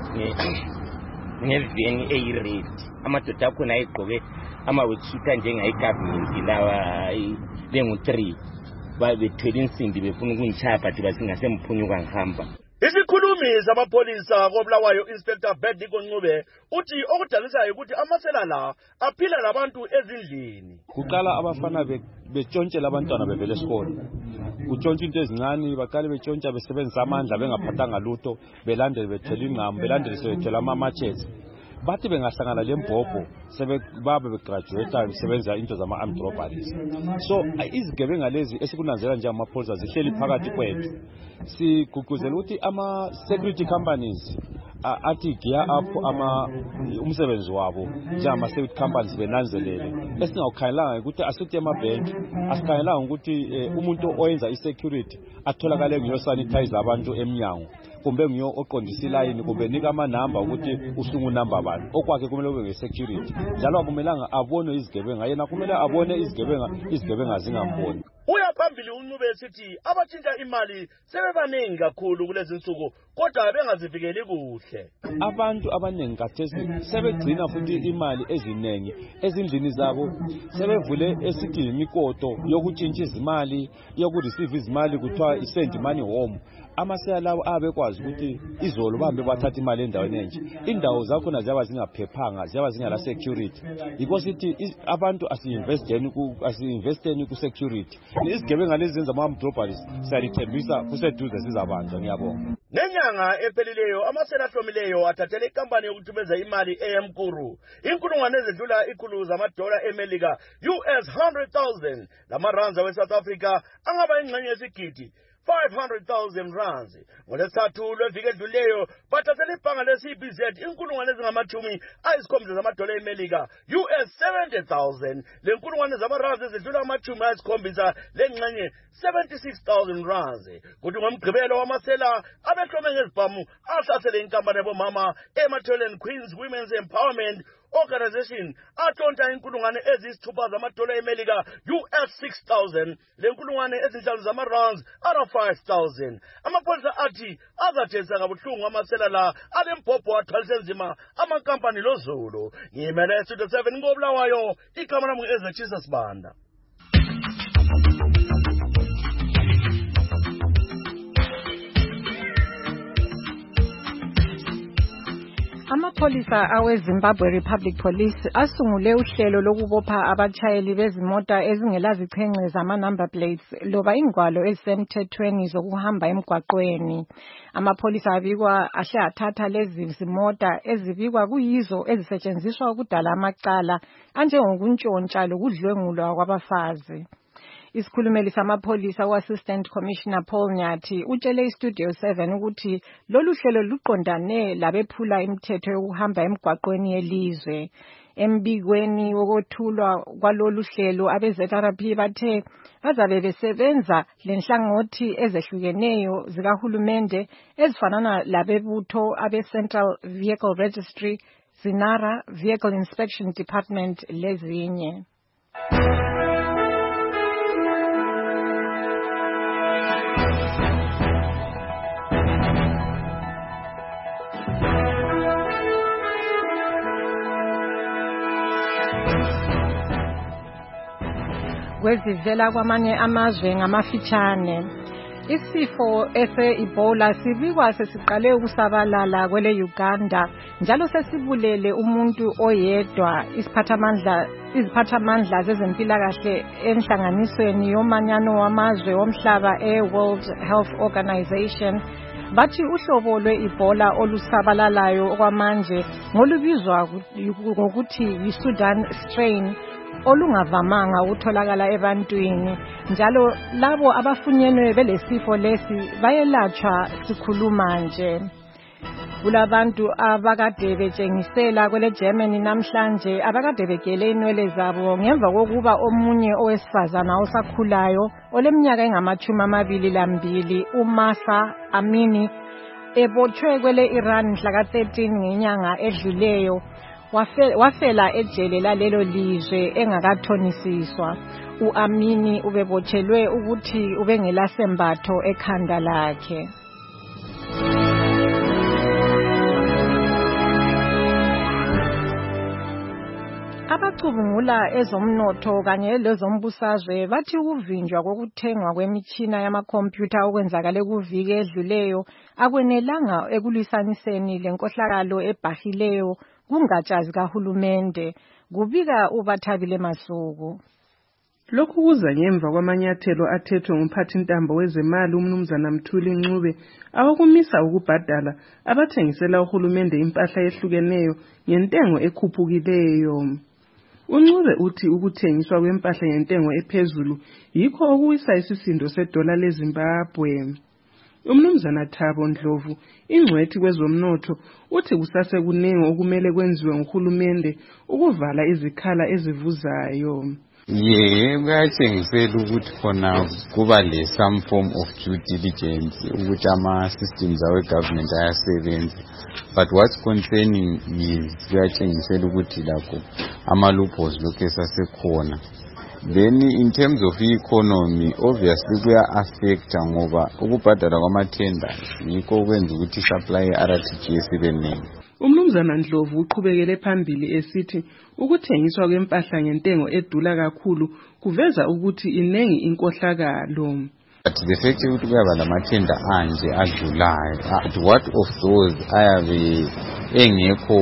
ngeveni eyi-red amadoda akhona ayegqoke ama-worksuit njengayi-government lawa bengu-three bethwele insimbi befuna ukungitshaya but basingasemuphunyuka ngihamba. Isikhulumi zamapholisa kobulawayo Inspector Bediko Ncube uthi okudalisayo ukuthi amasela la aphila labantu ezindlini. Kuqala abafana betshontshe abantwana bevele esikole. Kutshontsha into ezincane baqale betshontsha besebenzisa amandla bengaphathanga lutho belandele bethela ingqamu belandele sebethela ama-matches. Bathi bengahlangana lembhobho sebebabe begraduate besebenza into zama-armed robberies. So izigebenga lezi esikunanzela nje amapholisa zihleli phakathi kwethu. Siguguzela ukuthi ama-security companies athi gear up ama umsebenzi wabo njengama-security companies benanzelele. Esingawukhangelanga ukuthi asithi emabhenki asikhangelanga ukuthi umuntu oyenza i-security atholakale ngiyosanitize abantu emnyango kumbe ngiyo oqondisa ilayini kumbe nika amanamba ukuthi usungu number bani okwakhe kumele ube nge-security njalo akumelanga abone izigebenga yena kumele abone izigebenga izigebenga zingamboni. Uyaphambili uNcube esithi abathinta imali sebebaningi kakhulu kulezi nsuku kodwa bengazivikeli kuhle. Abantu abaningi kathesi sebegcina futhi imali eziningi ezindlini zabo sebevule esithi imikoto yokutshintsha izimali yokureceive izimali kuthiwa i-send money home amasela lawo abekwazi ukuthi izolo bambe bathatha imali endaweni enje indawo zakhona ziyaba zingaphephanga ziyaba zingala security yikho sithi abantu asi-investeni asi-investeni ku-security izigebenga lezi zenza ama-metropolis siyalithembisa kuseduze sizabanjwa ngiyabonga. Nenyanga ephelileyo amasela ahlomileyo athathele ikampani yokuthumeza imali eyemkuru inkulungwane ezidlula ikhulu zamadola emelika U S one hundred thousand lamarands we-South Africa angaba ingxenye yesigidi five hundred thousand rands. Ngolwesithathu lweviki edluleyo bathathele ibhanga le-C B Z inkulungwane ezingamachumi ayisikhombisa zamadola emelika U S seventy thousand lenkulungwane zamarands ezidlula amachumi ayisikhombisa lengxenye seventy-six thousand rands. Kuthi ngomgqibelo wamasela abehlome ngezibhamu ahlasele inkampani yabomama eMatholen Queens Women's Empowerment Organization atonta inkulungwane ezisithupha zamadola emelika U S six thousand lenkulungwane ezinhlanu zamarands ara five thousand. Amapholisa athi azathesa kabuhlungu amasela la alembhobho athwalise nzima amankampani lozulu. Ngimele Studio seven ngobulawayo igama lami ngu-Ezechisa Sibanda. Amapholisa awe-Zimbabwe Republic Police asungule uhlelo lokubopha abatshayeli bezimota ezingelazichengce zama-number plates loba ingwalo ezisemthethweni zokuhamba emgwaqweni. Amapholisa abikwa ahle athatha lezi zimota ezibikwa kuyizo ezisetshenziswa ukudala amacala anjengokuntshontsha lokudlwengulwa kwabafazi. Isikhulumeli samapholisa u-Assistant Commissioner Paul Nyathi utshele iStudio seven ukuthi lolu hlelo luqondane labephula imithetho yokuhamba emgwaqweni yelizwe. Embikweni wokuthulwa kwalolu hlelo abe-Z R P bathe bazabe besebenza lenhlangothi ezehlukeneyo zikahulumende ezifanana labebutho abe-Central Vehicle Registry, Zinara Vehicle Inspection Department lezinye. Kwezivela kwamanye amazwe ngamafitshane. Isifo ese-Ebola sibikwa sesiqale ukusabalala kwele Uganda njalo sesibulele umuntu oyedwa. Isiphathamandla iziphathamandla zezempilakahle enhlanganisweni yomanyano wamazwe womhlaba e-World Health Organization bathi uhlobo lwe-Ebola olusabalalayo okwamanje ngolubizwa ngokuthi yi-Sudan strain olungavamanga ukutholakala ebantwini njalo labo abafunyenwe belesifo lesi bayelatshwa sikhuluma nje. Kulabantu abakade betshengisela kwele Germany namhlanje abakade begele inwele zabo ngemva kokuba omunye owesifazana osakhulayo oleminyaka engamachumi amabili lambili uMasa Amini ebotshwe kwele Iran mhla ka thirteen ngenyanga edluleyo wafela ejele lalelo lizwe engakathonisiswa. U-Amini ubebotshelwe ukuthi ubengelasembatho ekhanda lakhe. Abacubungula ezomnotho kanye lezombusazwe bathi ukuvinjwa kokuthengwa kwemitshina yamakhompyutha okwenzakale kuviki edluleyo akwenelanga ekulwisaniseni lenkohlakalo ebhahileyo kungatsha zikahulumende, kubika uBathabile Masuku. Lokhu kuza ngemva kwamanyathelo athethwe ngumphathintambo wezemali umnumzana Mthuli Ncube awokumisa ukubhadala abathengisela uhulumende impahla ehlukeneyo ngentengo ekhuphukileyo. Uncube uthi ukuthengiswa kwempahla ngentengo ephezulu yikho okuwisa isisindo sedola leZimbabwe. Umnumzana Thabo Ndlovu ingcwethi kwezomnotho uthi kusase kuningi okumele kwenziwe nguhulumende ukuvala izikhala ezivuzayo. Yeah, kuyatshengisela ukuthi khona kuba le some form of due diligence ukuthi ama systems awe government ayasebenza, but what's concerning is kuyatshengisela ukuthi lakho ama loopholes lokho esasekhona. Then in terms of economy obviously kuya affect ngoba ukubhadala kwama-tenders yikho okwenza ukuthi supply ye-R T G S ibe ningi. Umnumzana Ndlovu uqhubekele phambili esithi ukuthengiswa kwempahla ngentengo edula kakhulu kuveza ukuthi inengi inkohlakalo. But the fact ukuthi kuyaba lamathenda anje adlulayo, at what of those ayabe engekho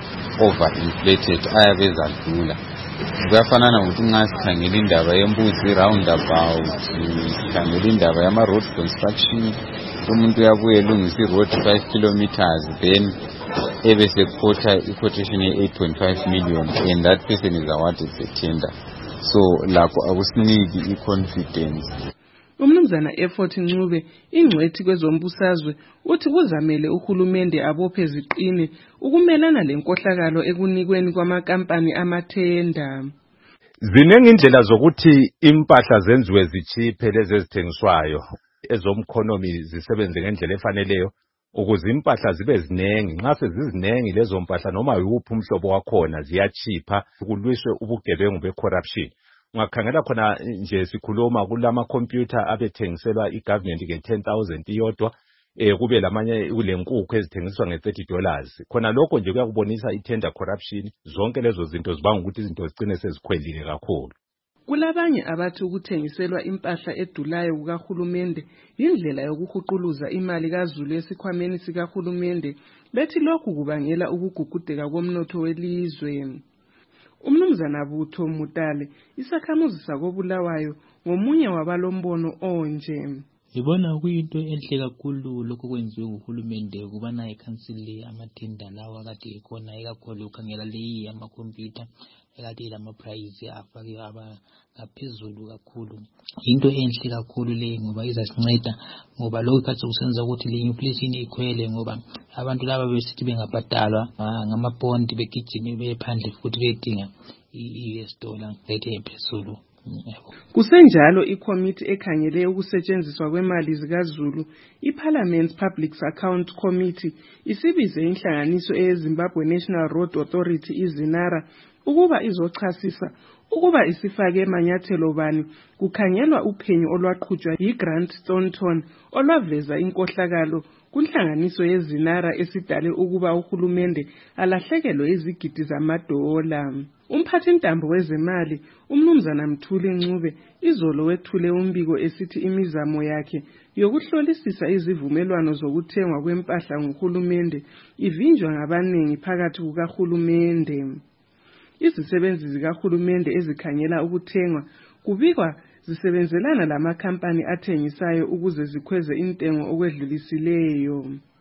overinflated ayabe ezadlula? Kuyafanana ukuthi nxa sikhangela indaba yembuzi roundabout, sikhangela indaba yama-road construction, umuntu uyabuye elungisa i-road five kilometers then ebese quota i-quotation ye-eight point five million and that person is awarded the tender. So lapho akusiniki i-confidence. Umnumzana Effort Ncube, ingcwethi kwezombusazwe, uthi kuzamele uhulumende abophe ziqine ukumelana lenkohlakalo ekunikweni kwamakampani amathenda. Zinengi indlela zokuthi impahla zenziwe zichiphe lezi ezithengiswayo, ezomkhonomi zisebenze ngendlela efaneleyo ukuze impahla zibe zinengi. Nxa sezizinengi lezo mpahla noma yuphi umhlobo wakhona ziyachipha, kulwiswe ubugebengu be-corruption. Ungakhangela khona nje sikhuluma kulama computer abethengiselwa i-government nge ten thousand iyodwa, eh kube lamanye kulenkukhu ezithengiswa nge thirty dollars. Khona lokho nje kuyakubonisa i-tender corruption. Zonke lezo zinto zibanga ukuthi izinto zicine sezikhwelile kakhulu. Kulabanye abathi ukuthengiselwa impahla edulayo kukahulumende indlela yokuhuquluza imali kaZulu esikhwameni sikahulumende, bethi lokhu kubangela ukugugudeka komnotho welizwe. Umnumzana Butho Mutale, isakhamuzi sakobulawayo, ngomunye wabalombono onje. Ngibona kuyinto enhle kakhulu lokho kwenziwe nguhulumende ukubana ikhansile amathenda lawa kade ikhona, ikakhulu ukhangela leyi amakhompyutha ekade lama price afake aba ngaphezulu kakhulu. Into enhle kakhulu le ngoba izasinceda, ngoba lokho kade kusenza ukuthi le inflation ikhwele, ngoba abantu laba besithi bengabhadalwa ngamabondi begijime bephandle futhi bedinga i-U S dollar rate ephezulu. Kusenjalo ikomiti ekhangele ukusetshenziswa kwemali zikaZulu, iParliament's Public Account Committee, isibize inhlanganiso eZimbabwe National Road Authority iZinara ukuba izochasisa ukuba isifake emanyathelo bani kukhangelwa uphenyo olwaqhutshwa yiGrant Thornton olwaveza inkohlakalo kunhlanganiso yeZinara esidale ukuba uhulumende alahlekelwe izigidi zamadola. Umphathintambo wezemali umnumzana Mthuli Ncube izolo wethule umbiko esithi imizamo yakhe yokuhlolisisa izivumelwano zokuthengwa kwempahla nguhulumende ivinjwa ngabanengi phakathi kukahulumende. Izisebenzi zikahulumende ezikhangela ukuthengwa kubikwa zisebenzelana lamakhampani athengisayo ukuze zikhweze intengo okwedlulisileyo.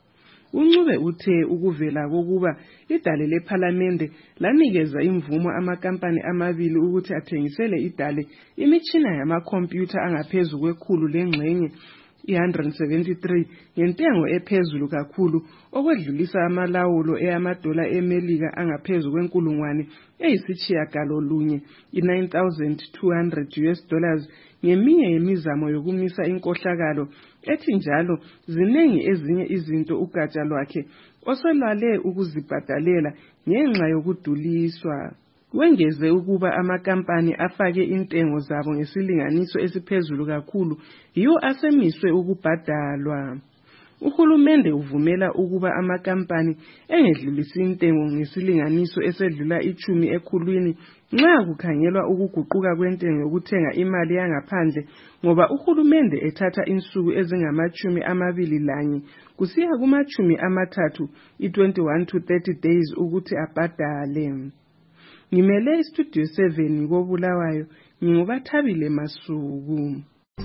Uncube uthe ukuvela kokuba idale leParliament lanikeza imvumo amakampani amabili ukuthi athengisele idale imitshina yamakhompyutha angaphezulu kwekhulu lengxenye one hundred seventy-three yentengo ephezulu kakhulu okwedlulisa amalawulo eyamadola eMelika angaphezulu kwenkulungwane eyisitshiyagalolunye i-nine thousand two hundred U S dollars ngeminye yemizamo yokumisa inkohlakalo. Ethi njalo zinengi ezinye izinto ugatsha lwakhe osolale ukuzibhadalela ngenxa yokuduliswa. Wengeze ukuba amakampani afake intengo zabo ngesilinganiso esiphezulu kakhulu yiwo asemiswe ukubhadalwa. Uhulumende uvumela ukuba amakampani engedlulisi intengo ngesilinganiso esedlula ichumi ekhulwini nxa kukhangelwa ukuguquka kwentengo yokuthenga imali yangaphandle, ngoba uhulumende ethatha insuku ezingamachumi amabili lanye kusiya kumachumi amathathu i-twenty-one to thirty days ukuthi abhadale. Ngimele istudio seven kobulawayo, ngingubathabile Masuku.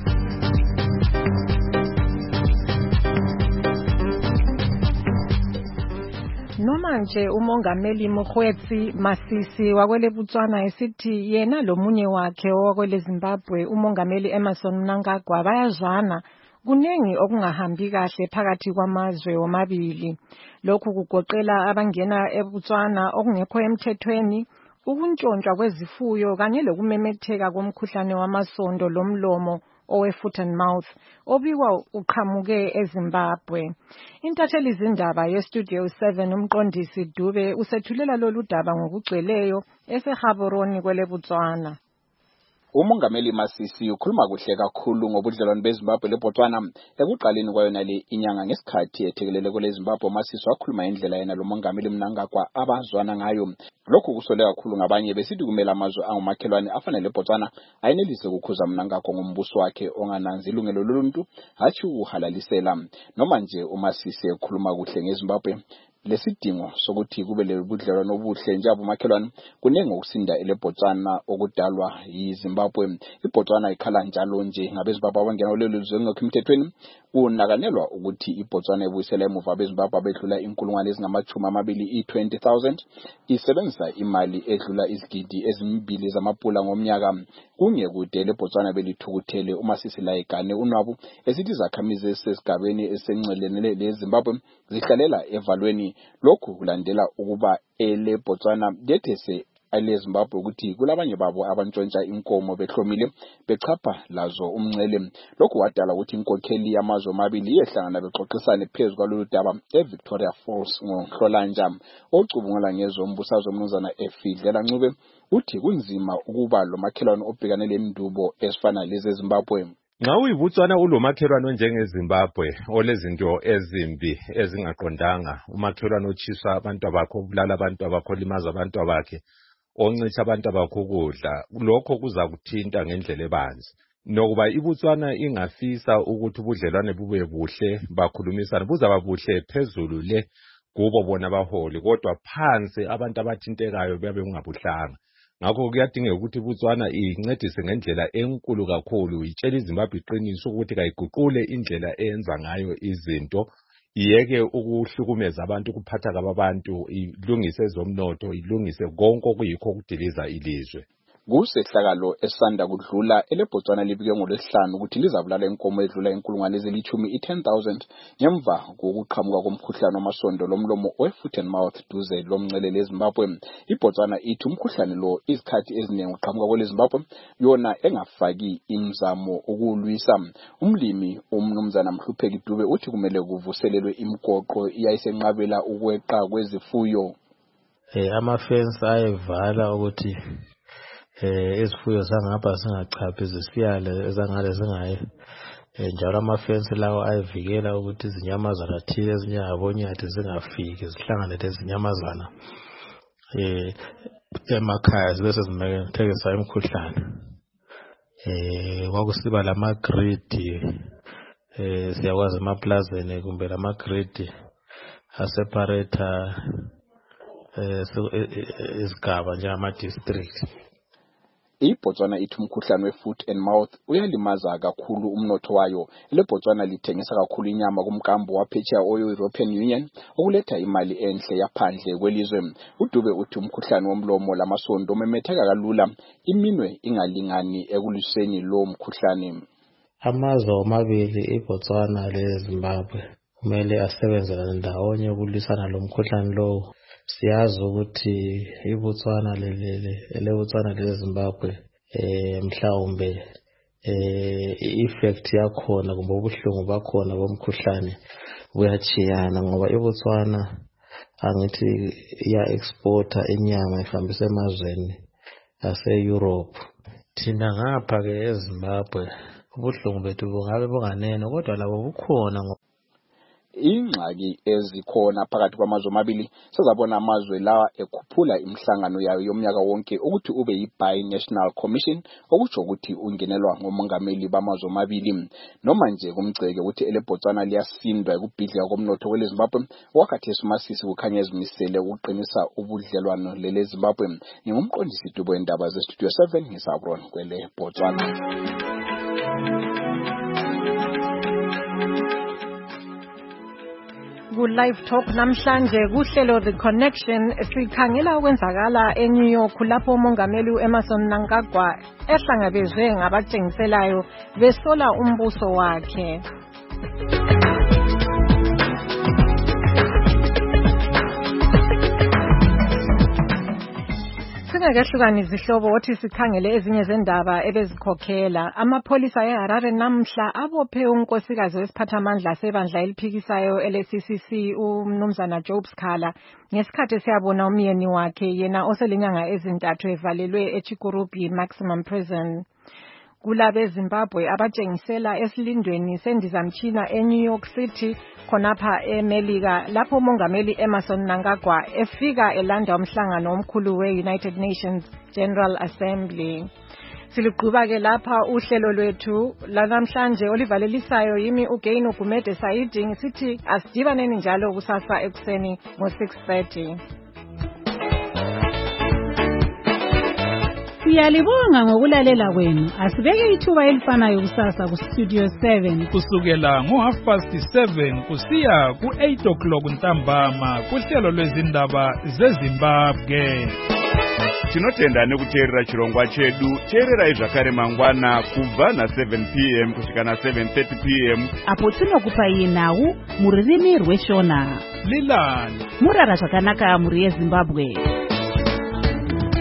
Noma nje umongameli Mokgweetsi Masisi wakwele Botswana esithi yena lomunye wakhe owakwele Zimbabwe umongameli Emmerson Mnangagwa bayazwana kunengi okungahambi kahle phakathi kwamazwe womabili. Lokhu kugoqela abangena eBotswana okungekho emthethweni, ukuntshontshwa kwezifuyo kanye lokumemetheka komkhuhlane wamasondo lomlomo owe-foot and mouth obikwa uqhamuke eZimbabwe. Intatheli izindaba yeStudio seven umqondisi Dube usethulela lolu daba ngokugcweleyo eseGaborone kwele Botswana. Umongameli Masisi ukhuluma kuhle kakhulu ngobudlelwano beZimbabwe leBotswana ekuqaleni kwayo nale inyanga ngesikhathi ethekelele kule Zimbabwe. Masisi wakhuluma indlela yena lo mongameli Mnangagwa abazwana ngayo. Lokhu kusole kakhulu ngabanye besithi kumele amazwe angumakhelwane afana leBotswana ayenelise ukukhuza Mnangagwa ngombuso wakhe ongananzi ilungelo loluntu hathi uhalalisela. Noma nje uMasisi ekhuluma kuhle ngeZimbabwe, lesidingo sokuthi kube lebudlelwano obuhle njalo umakhelwane kunenge ukusinda eleBotswana okudalwa yiZimbabwe. iBotswana ikhala njalo nje ngabeZimbabwe abangena kulelo lizwe ngekho emthethweni. Kunakanelwa ukuthi iBotswana ebuyisela emuva abeZimbabwe abedlula inkulungwane ezingamachumi amabili i-twenty thousand isebenzisa imali edlula izigidi ezimbili zamapula ngomnyaka. Kungekude leBotswana belithukuthele uMasisi la egane unwabu esithi izakhamizi esesigabeni esencelene leZimbabwe zihlalela evalweni. Lokhu kulandela ukuba eleBotswana lethese eleZimbabwe ukuthi kulabanye babo abantshontsha inkomo behlomile bechapha lazo umncele. Lokhu wadala ukuthi inkokheli yamazwe amabili yehlangana bexoxisane phezulu kwalolu daba eVictoria Falls ngoNhlolanja. Ocubungula ngezombusazwe Mnumzana Efidlela Ncube uthi kunzima ukuba lo makhelwane obhekane lendubo esifana lezi eZimbabwe. Nxa uyiBotswana ulomakhelwane onjengeZimbabwe olezinto ezimbi ezingaqondanga, umakhelwane otshisa abantu abakho, ubulala abantu abakho, limaza abantu abakhe, oncitsha abantu abakho ukudla, lokho kuza kuthinta ngendlela ebanzi. Nokuba iBotswana ingafisa ukuthi ubudlelwane bube buhle bakhulumisana, buzaba buhle phezulu le kubo bona baholi, kodwa phansi abantu abathintekayo babe ungabuhlanga. Ngakho kuyadingeka ukuthi iBotswana incedise ngendlela enkulu kakhulu, itshela iZimbabwe iqiniso ukuthi kayiguqule indlela eyenza ngayo izinto, iyeke ukuhlukumeza abantu, ukuphatha kabantu, ilungise ezomnotho, ilungise konke okuyikho ukudiliza ilizwe. Kusehlakalo esanda kudlula eleBotswana libike ngolesihlanu ukuthi lizabulala inkomo edlula inkulungwane ezilithumi i-ten thousand ngemva kokuqhamuka komkhuhlane wamasondo lomlomo we-foot and mouth duze lomncele leZimbabwe. iBotswana ithi umkhuhlane lo izikhathi eziningi uqhamuka kweleZimbabwe yona engafaki imizamo ukulwisa. Umlimi uMnumzana Mhlupheki Dube uthi kumele kuvuselelwe imigoqo iyayisenqabela ukweqa kwezifuyo. Eh ama-fence ayevala ukuthi eh izifuyo zangapha singachaphi zisiyale ezangale zingaye. Njalo ama-fence lawo ayivikela ukuthi izinyamazana thile ezinyabonyathi zingafiki zihlangane lezinyamazana eh emakhaya bese zimekethekisa imikhuhlane. Eh kwakusiba lama-grid eh siyakwazi emaplazeni kumbe lama-grid aseparata eh izigaba njengama-district. iBotswana ithi umkhuhlane we-foot and mouth uyalimaza kakhulu umnotho wayo. leBotswana lithengisa kakhulu inyama kumkambo waphetsheya oyi-European Union okuletha imali enhle yaphandle kwelizwe. uDube uthi umkhuhlane womlomo lamasondo umemetheka kalula, iminwe ingalingani ekuliseni lo mkhuhlane. Amazwe omabili iBotswana leZimbabwe kumele asebenzelane ndawonye ukulwisana lo mkhuhlane lo. Siyazi ukuthi iBotswana lelele eleBotswana leZimbabwe eh mhlawumbe eh effect yakhona kumbe ubuhlungu bakhona bomkhuhlane buyachiyana ngoba iBotswana angithi iya exporta inyama ihambisa emazweni ase-Europe. Thina ngapha ke eZimbabwe ubuhlungu bethu bungabe bunganene kodwa labo bukhona. Ingxaki ezikhona phakathi kwamazwe amabili sizabona amazwe lawa ekhuphula imihlangano yayo yomnyaka wonke ukuthi ube yi-Bi-National Commission okutsho ukuthi ungenelwa ngomongameli bamazwe amabili. Noma nje kumgceke ukuthi eleBotswana liyasindwa ekubhidlika komnotho kweleZimbabwe, wakati eSimasisi kukhanya ezimisele ukuqinisa ubudlelwano leleZimbabwe. Ngingumqondisi Dubo endaba ze-Studio seven ngisabron kwele Botswana. Ku-Live Talk namhlanje kuhlelo The Connection sikhangela okwenzakala eNew York lapho umongameli uEmmerson Mnangagwa ehlangabezwe ngabatshengiselayo besola umbuso wakhe. Singakehlukanisa izihlobo wothi sikhangele ezinye zendaba ebezikhokhela. Amapholisa eHarare namhla abophe unkosikazi wesiphathamandla sebandla eliphikisayo ele-C C C umnumzana Job Sikhala ngesikhathi siyabona umyeni wakhe yena oselenyanga ezintathu evalelwe eChikurubi Maximum Prison. Kulabe Zimbabwe abatshengisela esilindweni sendizamtshina eNew York City khonapha eMelika lapho umongameli Emerson Mnangagwa efika elanda umhlangano omkhulu we-United Nations General Assembly. Siligquba ke lapha uhlelo lwethu lanamhlanje olivalelisayo yimi uGain Ugumede Saidi ngisithi asidibaneni njalo kusasa ekuseni ngo six thirty. Siyalibonga ngokulalela kwenu. Asibeke ithuba elifanayo kusasa ku Studio seven kusukela ngo half past seven kusiya ku eight o'clock ntambama kuhlelo lwezindaba zeZimbabwe. Tinotenda nekuteerera chirongwa chedu. Teererai zvakare mangwana kubva na seven p m kusvika na seven thirty p m apo tinokupai nhau muririmi rweshona. Lilani murara zvakanaka muri yeZimbabwe.